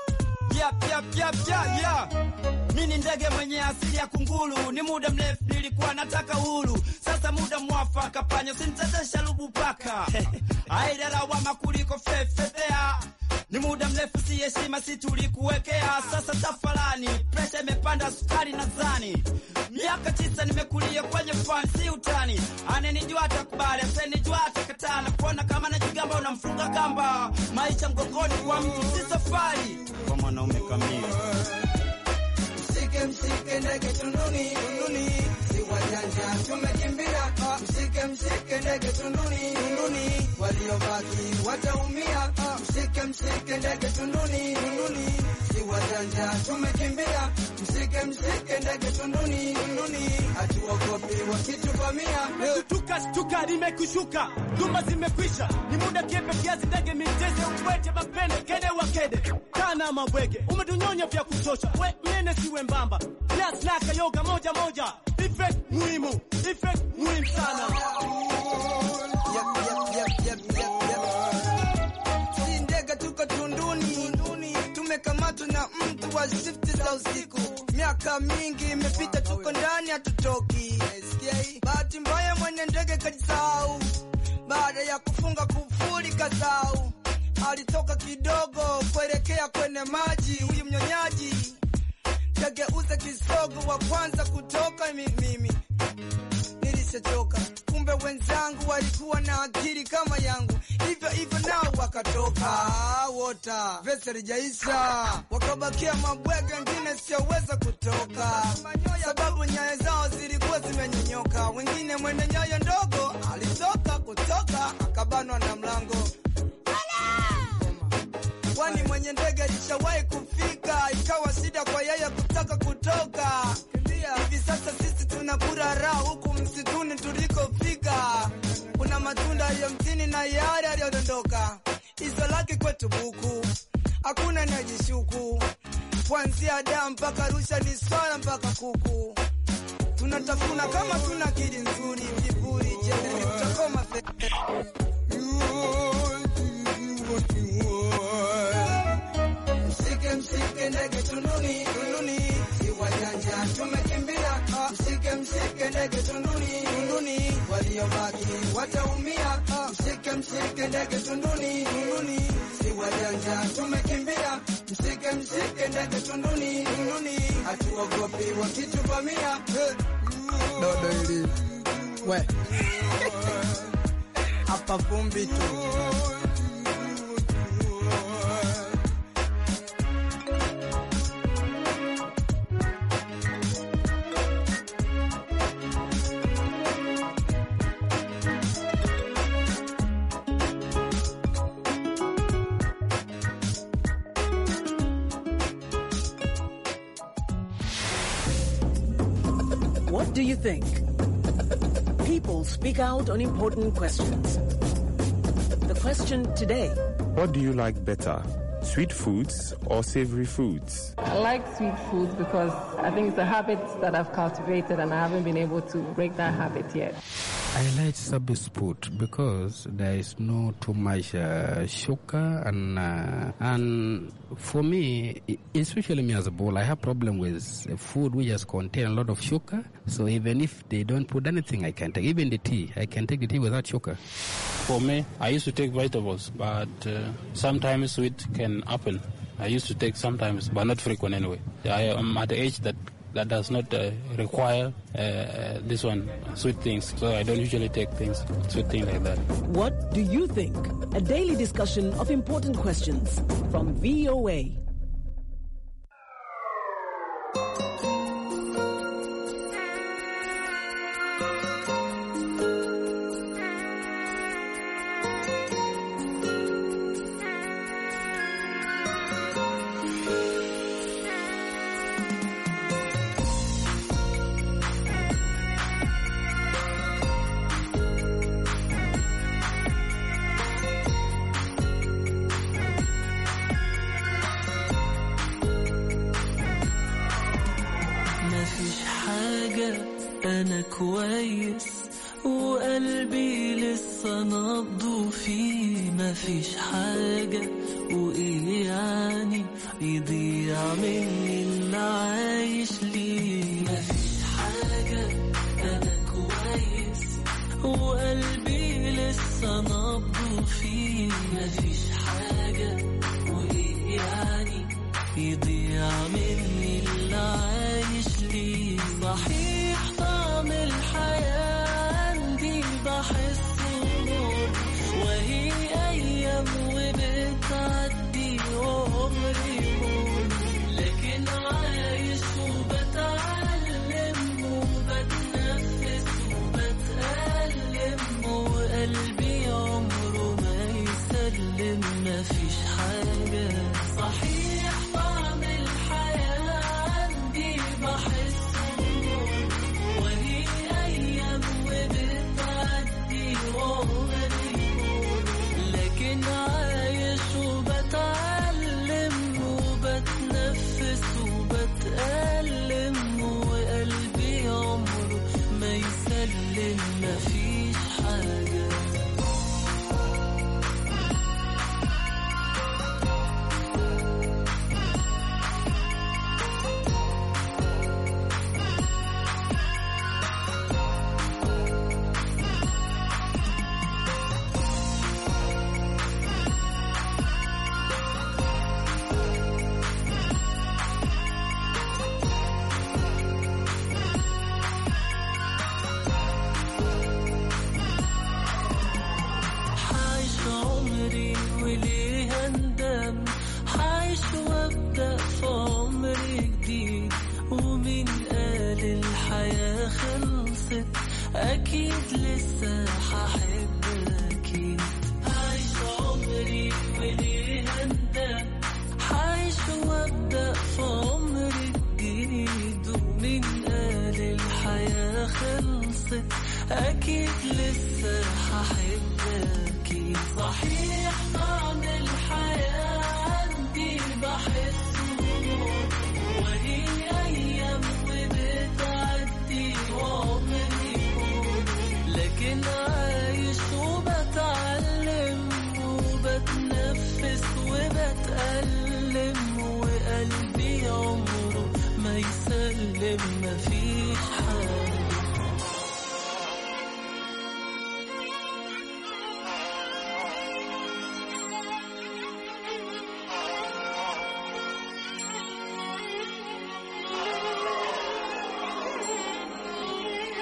Mini ndege mwenye asili ya kungulu. Ni muda mrefu nilikuwa nataka huru. Sasa muda mwafaka, panyo sintetesha lubu paka. Haidara wa makuliko fefetea. Ni muda mrefu si heshima si tulikuwekea. Sasa tafalani, presha imepanda sukari na zani. Miaka 9 nimekulia kwenye fancy utani. Anenijua atakubali, asenijua atakataa. Kuona kama najigamba unamfunga gamba. Maisha mgongoni kwa mtu si safari kwa mwanaume kamili. Mshike mshike ndege tunduni, tunduni. Si wajanja tumekimbia. Mshike mshike ndege tunduni, tunduni. Waliobaki wataumia. Mshike mshike ndege tunduni, tunduni. Si wajanja tumekimbia. Mshike mshike ndege tunduni, tunduni. Hatuogopi wakituvamia. Tuka limekushuka, duma zimekwisha. Ni muda kiepe kiasi ndege micheze ukwete mapende kede wakede. Kana mabwege, umetunyonya vya kutosha. We mene siwe mbamba, yes laka yoga moja moja. Effect muhimu sana. Si ndege tuko tunduni, tumekamatwa na mtu wa shift za usiku. Miaka mingi imepita, tuko ndani hatutoki. Bahati mbaya mwenye ndege kajisahau. Baada ya kufunga kufuli kasahau. Alitoka kidogo kuelekea kwenye maji. Huyu mnyonyaji kageuza kisogo, wa kwanza kutoka mimi. Nilishachoka, kumbe wenzangu walikuwa na akili kama yangu. Hivyo nao wakatoka wota. Vesa jaisha, wakabakia mabwege wengine sioweza kutoka. Sababu nyayo zao zilikuwa zimenyonyoka. Wengine mwende nyayo ndogo alitoka kutoka akabanwa na mlango. Kwani mwenye ndege alishawahi kufika, ikawa shida kwa yeye kutaka kutoka. Hivi sasa sisi tunakula raha huku msituni tulikofika. Kuna matunda ya mtini na yale aliyodondoka. Hizo laki kwetu buku, hakuna najishuku. Kuanzia damu mpaka Arusha ni swala mpaka kuku. tunatafuna kama tuna kidi nzuri, viburi jembe utakoma msike ndege tunduni, tunduni, si wajanja tumekimbia. Msike ndege tunduni, tunduni, waliobaki wataumia. Msike ndege tunduni, tunduni, si wajanja tumekimbia. Msike ndege tunduni, tunduni, hatuogopi wakituvamia. Dodo hili we hapa vumbi tu. What do you think? People speak out on important questions. The question today: what do you like better, sweet foods or savory foods? I like sweet foods because I think it's a habit that I've cultivated and I haven't been able to break that habit yet. I like Sabbath food because there is no too much sugar and for me, especially me as a boy, I have problem with food which has contain a lot of sugar. So even if they don't put anything, I can take. Even the tea, I can take the tea without sugar. For me, I used to take vegetables, but sometimes sweet can happen. I used to take sometimes, but not frequent anyway. I am at the age that does not require this one, sweet things. So I don't usually take sweet things like that. What do you think? A daily discussion of important questions from VOA. أنا كويس وقلبي لسه نبضه فيه، مفيش حاجة وإيه يعني يضيع مني اللي عايش ليه. مفيش حاجة أنا كويس وقلبي لسه نبضه فيه، مفيش حاجة وإيه يعني يضيع مني اللي عايش ليه. صحيح طعم الحياة عندي بحسه نور، وهي أيام وبتعدي وعمري يمر، لكن عايش وبتعلم وبتنفس وبتألم، وقلبي عمره ما يسلم. مفيش حاجة صحيح طعم الحياة عندي بحسه، وهي أيام وبتعدي وعمري يمر، لكن عايش وبتعلم وبتنفس وبتألم، وقلبي عمره ما يسلم. مفيش حاجة أكيد لسه هحب أكيد. عايش عمري وليه أندم، عايش وأبدأ في عمر جديد، ومين قال الحياة خلصت؟ أكيد لسه هحب أكيد. صحيح طعم الحياة عندي بحسه نور، وهي أيام وبتعدي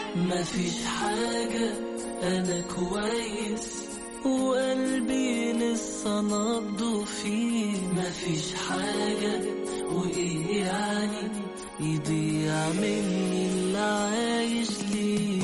مفيش حاجة أنا كويس وقلبي لسه نبضه فيه مفيش حاجة وإيه يعني يضيع مني اللي عايش ليه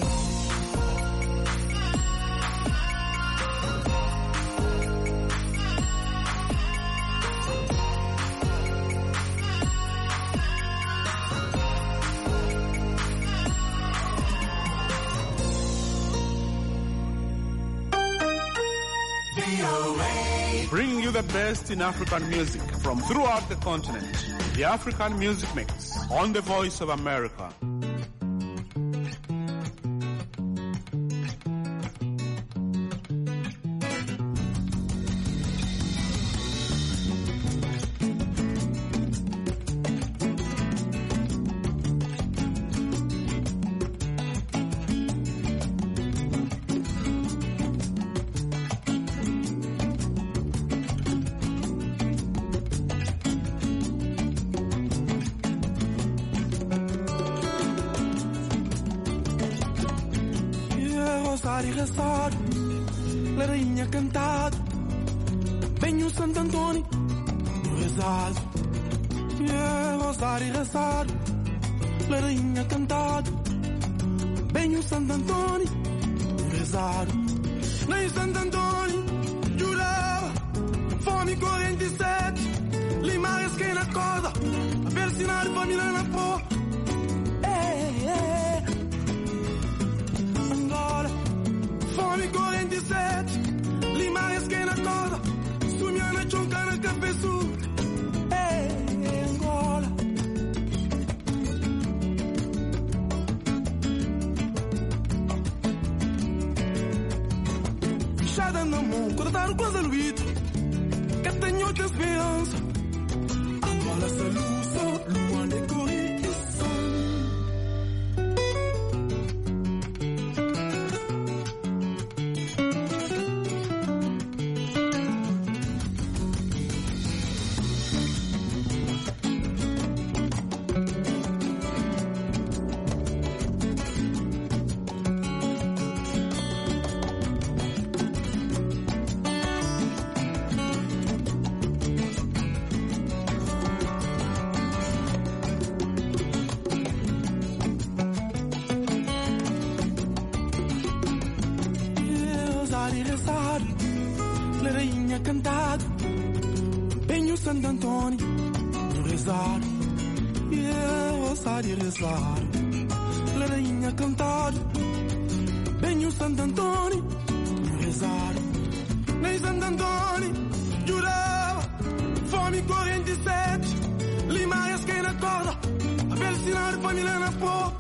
Bringing you the best in African music from throughout the continent. The African Music Mix on the Voice of America. Rezado, la rainha cantado, bem o Santo Antônio, no rezado, Rosário rezado, la rainha cantado, bem o Santo Antônio, no rezado, nem Santo Antônio, jurava, fome 47, Limares quem na corda, a persinar família na pó, Angola. Fome 47, Limares quem na corda, Sumiana chonca na cabeça, Angola. Fechada na mão, quando tá no quase aluído, que tenho outra esperança. Angola se luça, lua de correção. Cantado, bem o Santo Antônio, no rezado, Rosário rezado, la rainha cantado, bem o Santo Antônio, no rezado, nem Santo Antônio, jurava, fome 47, Limares quem na corda, a persinar família na pó,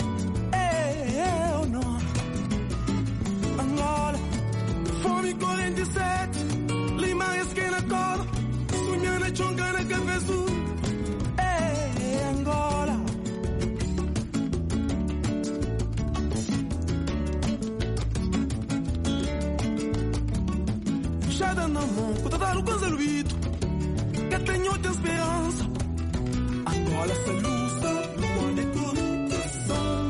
eu não, Angola, fome 47, Limares quem na corda, Sumiana chonca na cabeça, Angola. Fechada na mão, quando tá no quase aluído, que tenho outra esperança. Angola se luça, lua de corrupção.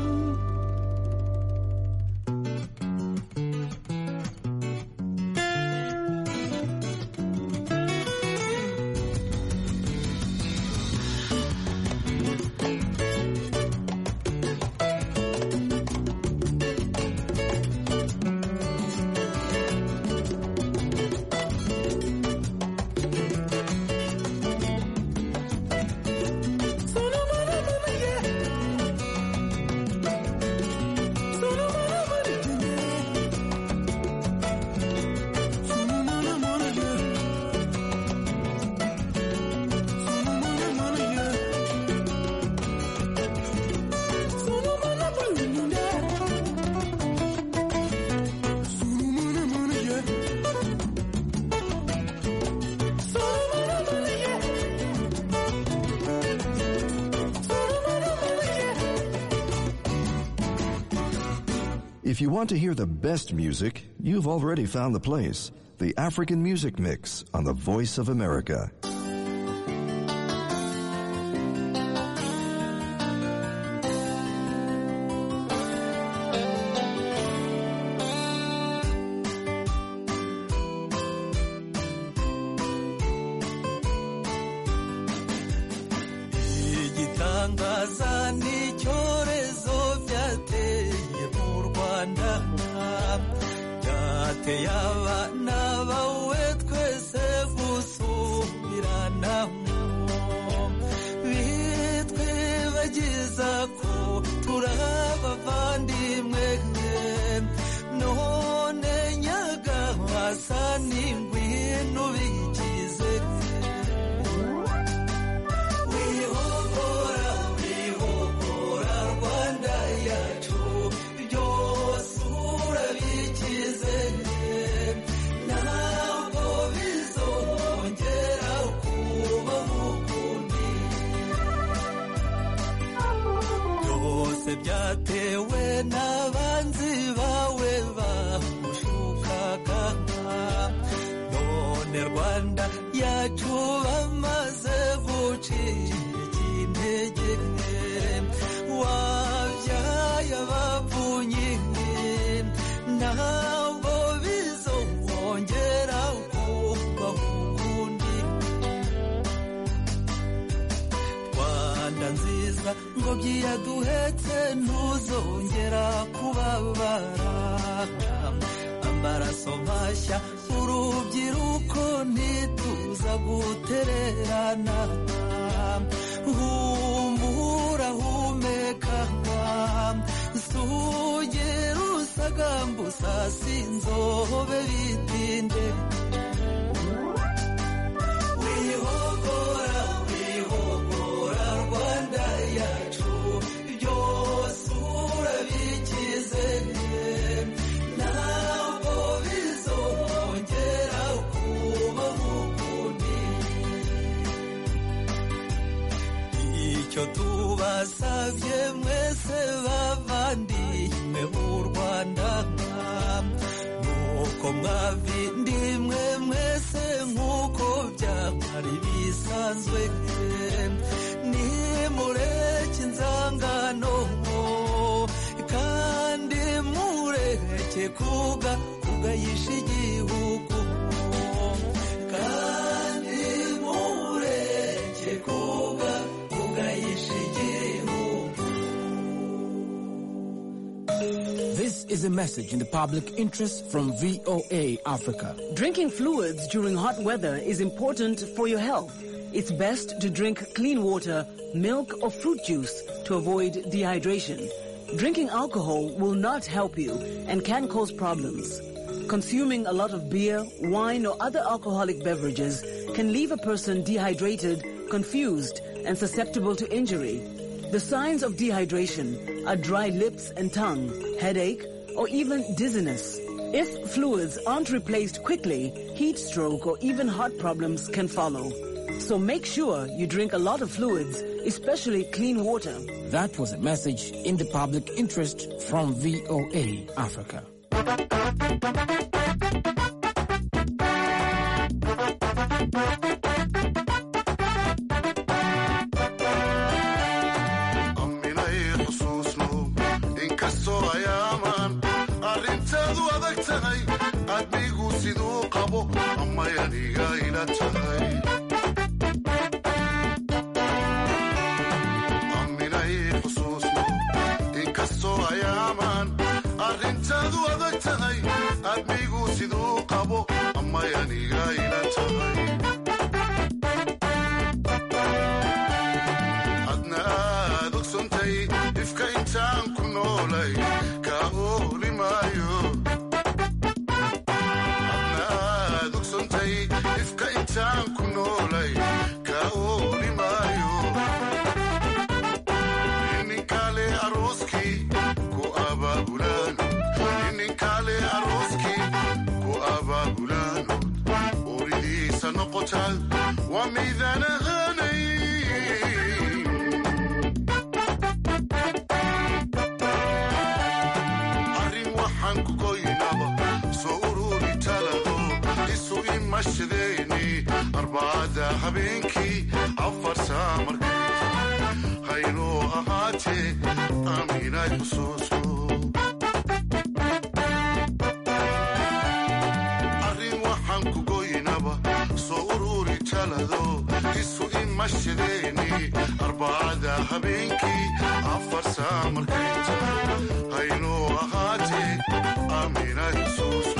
If you want to hear the best music, you've already found the place. The African Music Mix on the Voice of America. ibitangaza n'icyorezo byateye mu Rwanda, byateye abana bawe twese gusubiranamo, bitwibagiza ko turi abavandimwe, none nyagahasa n'ingwino bigize. Wihogora, wihogora Rwanda yacu, byose urabikize, ntabwo bizongera kubaho ukundi. Byose byatewe n'abanzi bawe bagushukaga, none Rwanda yacu bamaze gucika intege, wabyaye abavunyi, ntabwo bizongera kubaho ukundi. Rwanda nziza ngobyi yaduhetse ntuzongera kubabara, amaraso mashya urubyiruko ntituza gutererana, humura humeka, sugera usagamba usasinzobe bitinde. Wihogora, wihogora Rwanda yacu, byose urabikize, ntabwo bizongera kubaho ukundi. Icyo tubasabye mwese bavandimwe b'u Rwanda, nuko mwavindimwe mwese nk'uko byari bisanzwe, nimureke inzangano kandi mureke kugayisha igihugu, kandi mureke kugayisha igihugu. This is a message in the public interest from VOA Africa. Drinking fluids during hot weather is important for your health. It's best to drink clean water, milk or fruit juice to avoid dehydration. Drinking alcohol will not help you and can cause problems. Consuming a lot of beer, wine or other alcoholic beverages can leave a person dehydrated, confused and susceptible to injury. The signs of dehydration are dry lips and tongue, headache, or even dizziness. If fluids aren't replaced quickly, heat stroke or even heart problems can follow. So make sure you drink a lot of fluids, especially clean water. That was a message in the public interest from VOA Africa. imashadeeni arbacada habeenkii afar saa markay tahay haynoo ahaatee aamina xusuusno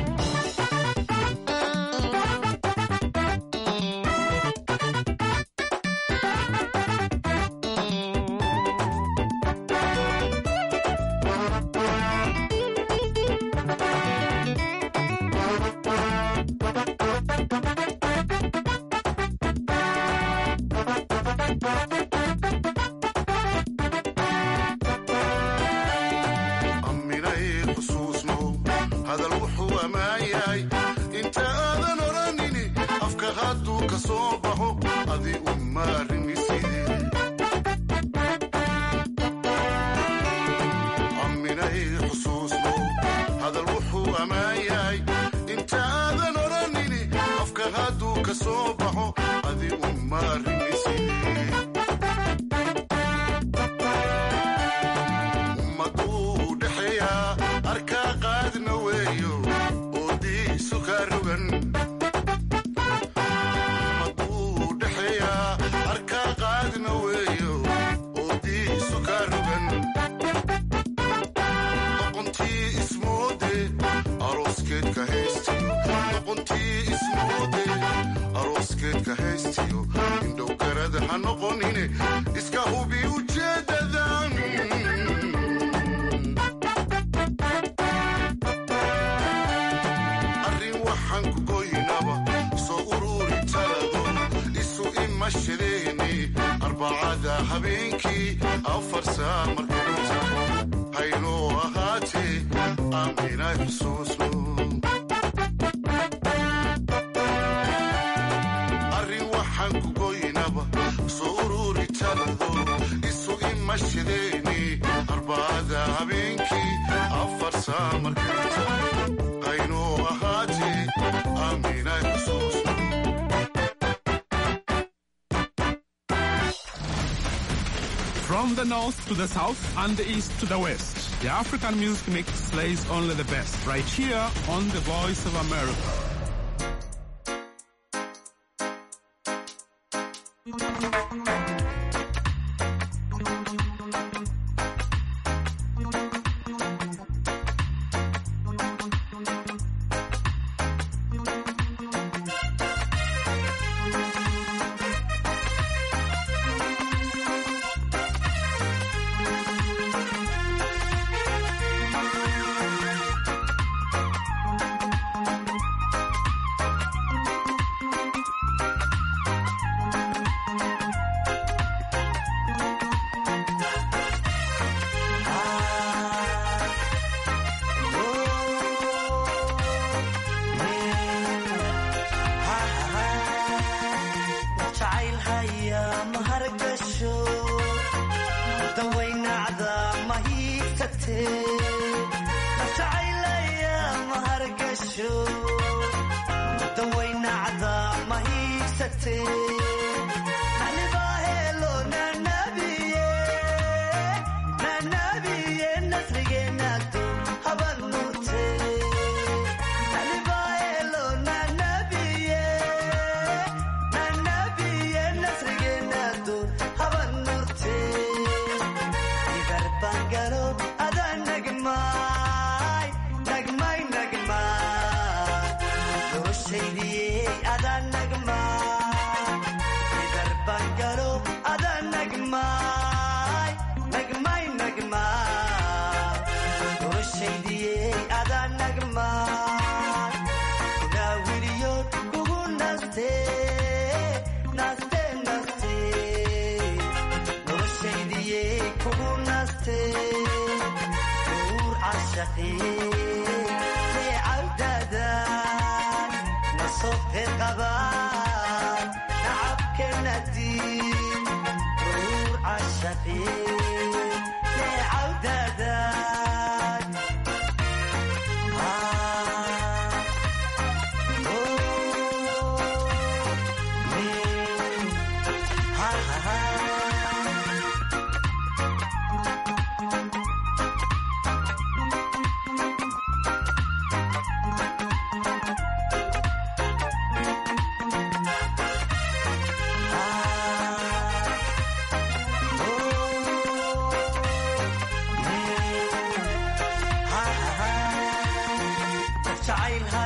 From the north to the south and the east to the west, the African Music Mix plays only the best, right here on the Voice of America.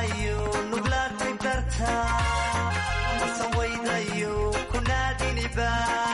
jacaylayo nuglaatay darta nasan waydayo kunaadiniba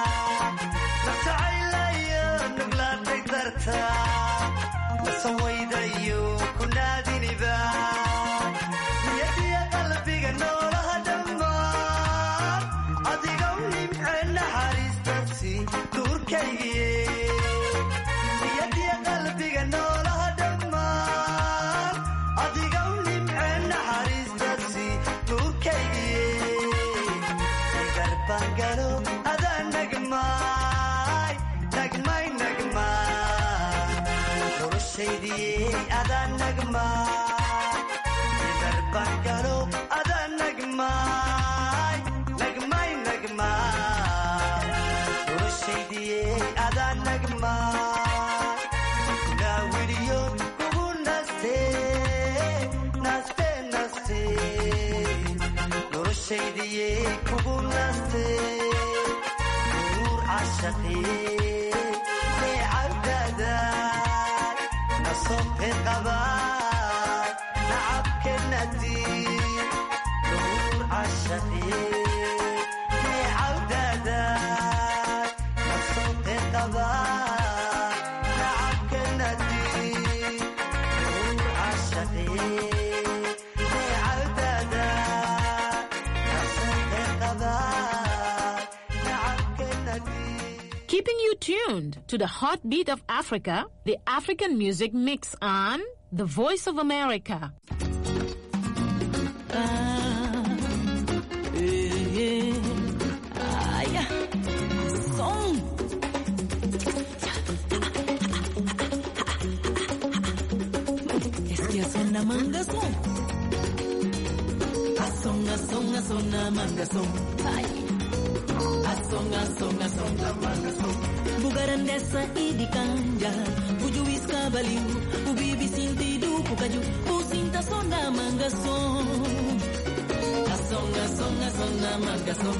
jacaylayo nuglaatay darta nasan waydayo kunaadiniba niyadiya qalbiga noolaha dhammaan adiga u nimce naxariistasi duurkaygiye niyadiya qalbiga noolaha dhammaan adiga u nimce naxariistasi duurkaygiye garbangalo adaa nagmaay nagmay nagmaay noloshaydiye adaa nagmaay garbangalo adaa nagmaay nagmay nagmaay noloshaydiye adaa nagmaay naawiliyo kugu naste naste naste noloshaydiye kugu naste nuur cashaqi neecawdada nasobqe qaba nacabkenadi nuur cashaqi neecawdada nasobqe qaba nacabkenadi nuur cashaqi neecawdada nasobqe qaba nacabkenadi. Keeping you tuned to the heartbeat of Africa, the African Music Mix on The Voice of America. Bugaran desa idikanja bujuis kabaliu ubibi sinti du pukaju usinta sona mangason asonga songa sona mangason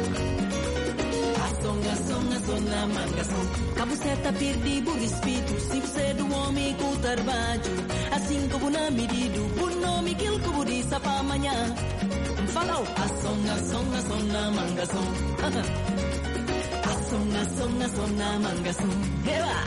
asonga songa sona mangason kabuseta perdi burispitu sipsedu omi kutarbaju assim como na medido bunomi kil kubudi sapamanya falau asonga songa sona mangason Songa, songa, songa, manga, son. Heba!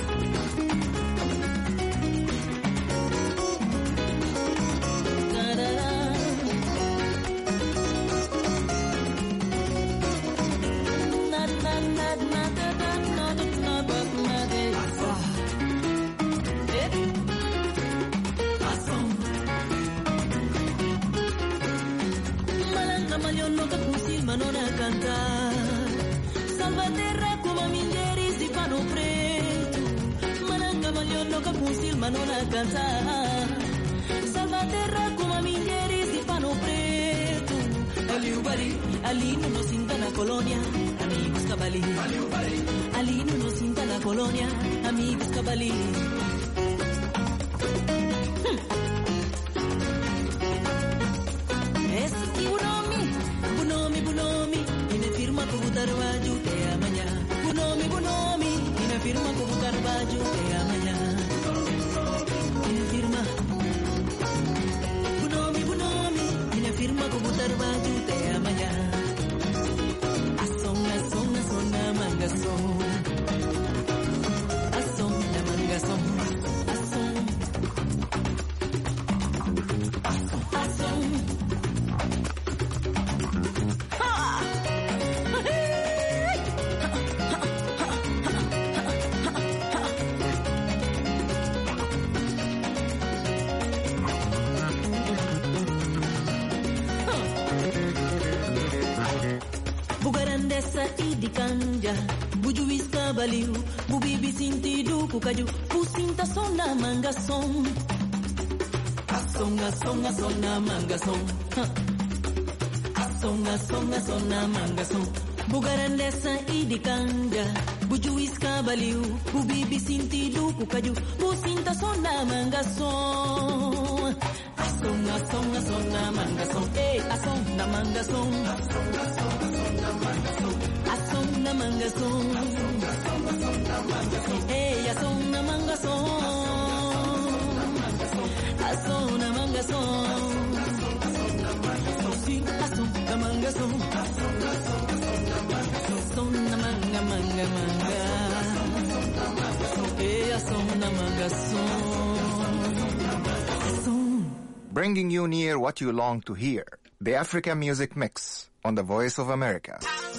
Malanga maliono kapusil manona cantar. Salvaterra come migliori si fanno preto Mananga magliono capusil ma non a cantare Salvaterra come migliori si fanno preto Aliubari, alino no sinta la colonia Amigos cabali Alino no sinta la colonia Amigos cabali Esi bunomi, bunomi Ine firma kubutar baju te amanya Bunomi, ine firma kubutar baju te amanya Ine firma Bunomi, ine firma kubutar baju te amanya Asonga, songa, songa, manga, son Asonga, manga, son Asong Asong Bugarandesa idikanja bujuis kabaliu bubibi sinti duku kaju pusinta sona manga son Asonga songa sona manga son Asonga songa sona manga son Bugarandesa idikanja bujuis kabaliu bubibi sinti duku kaju pusinta sona manga son Asonga songa sona manga son asonga manga son Asonga manga son asonga manga son asonga manga son bringing you near what you long to hear. The Africa Music Mix on the Voice of America.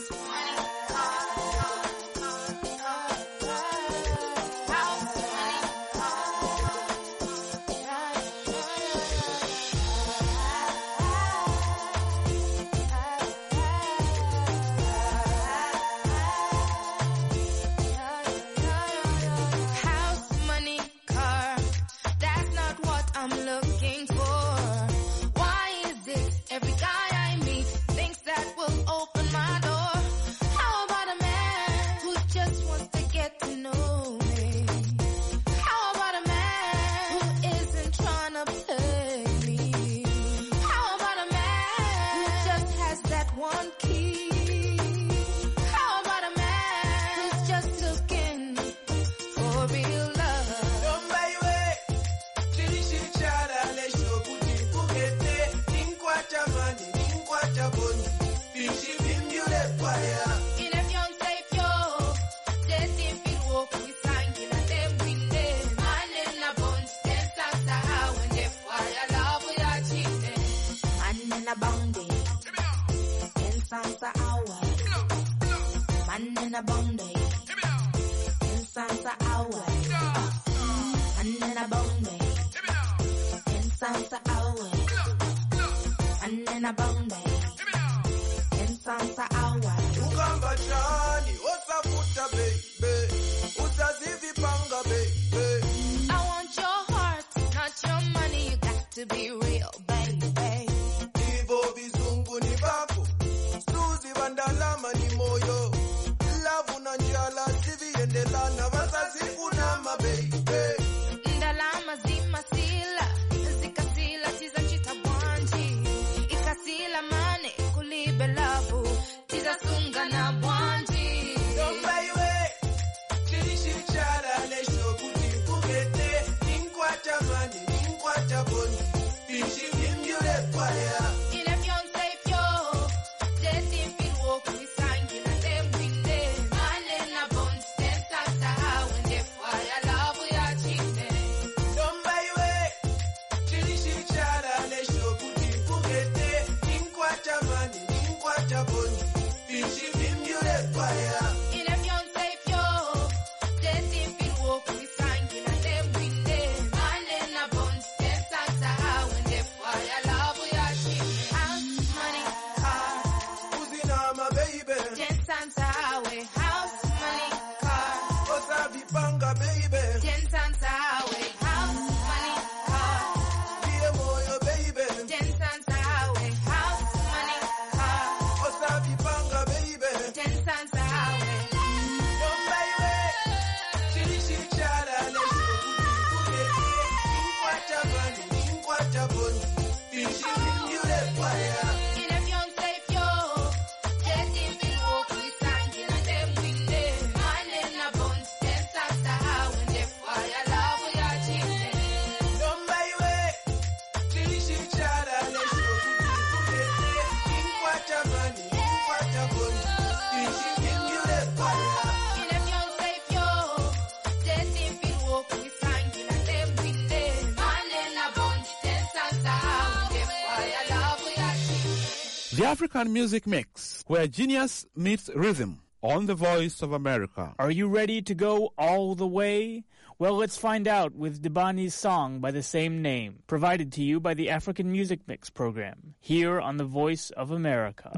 The African Music Mix, where genius meets rhythm, on the Voice of America. Are you ready to go all the way? Well, let's find out with Debani's song by the same name, provided to you by the African Music Mix program, here on the Voice of America.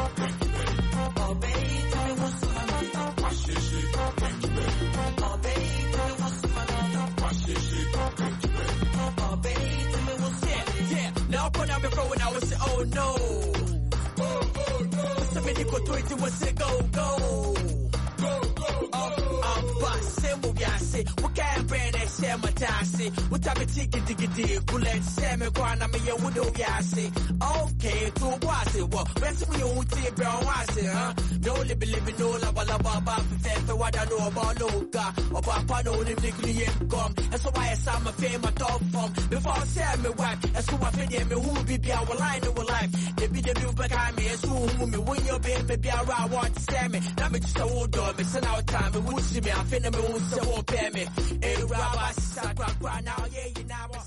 Oh baby, tell me what's my love. Oh baby, tell me what's my love. Oh baby, tell me what's yeah. Now put on me bro when I was say, oh no. So many go to it was say go. What can't brand that share my tassy? What time of ticket diggy bullet, Sammy Guana, me, you would do yassi. Okay, to was it? Well, rest of you would say brown was it, huh? Don't live no lava, for what I know about Loka, or Papa, no, the income. That's why I saw my fame, my top from. Before I said me wife, that's who I fed me who be our line of life. They be the new behind me, as who me when you're baby, I want to stand me. Now me just a old dog, missing out time, it would see me, I feel me, won't say, won't pay me. Hey, Rabba, now, yeah, you now.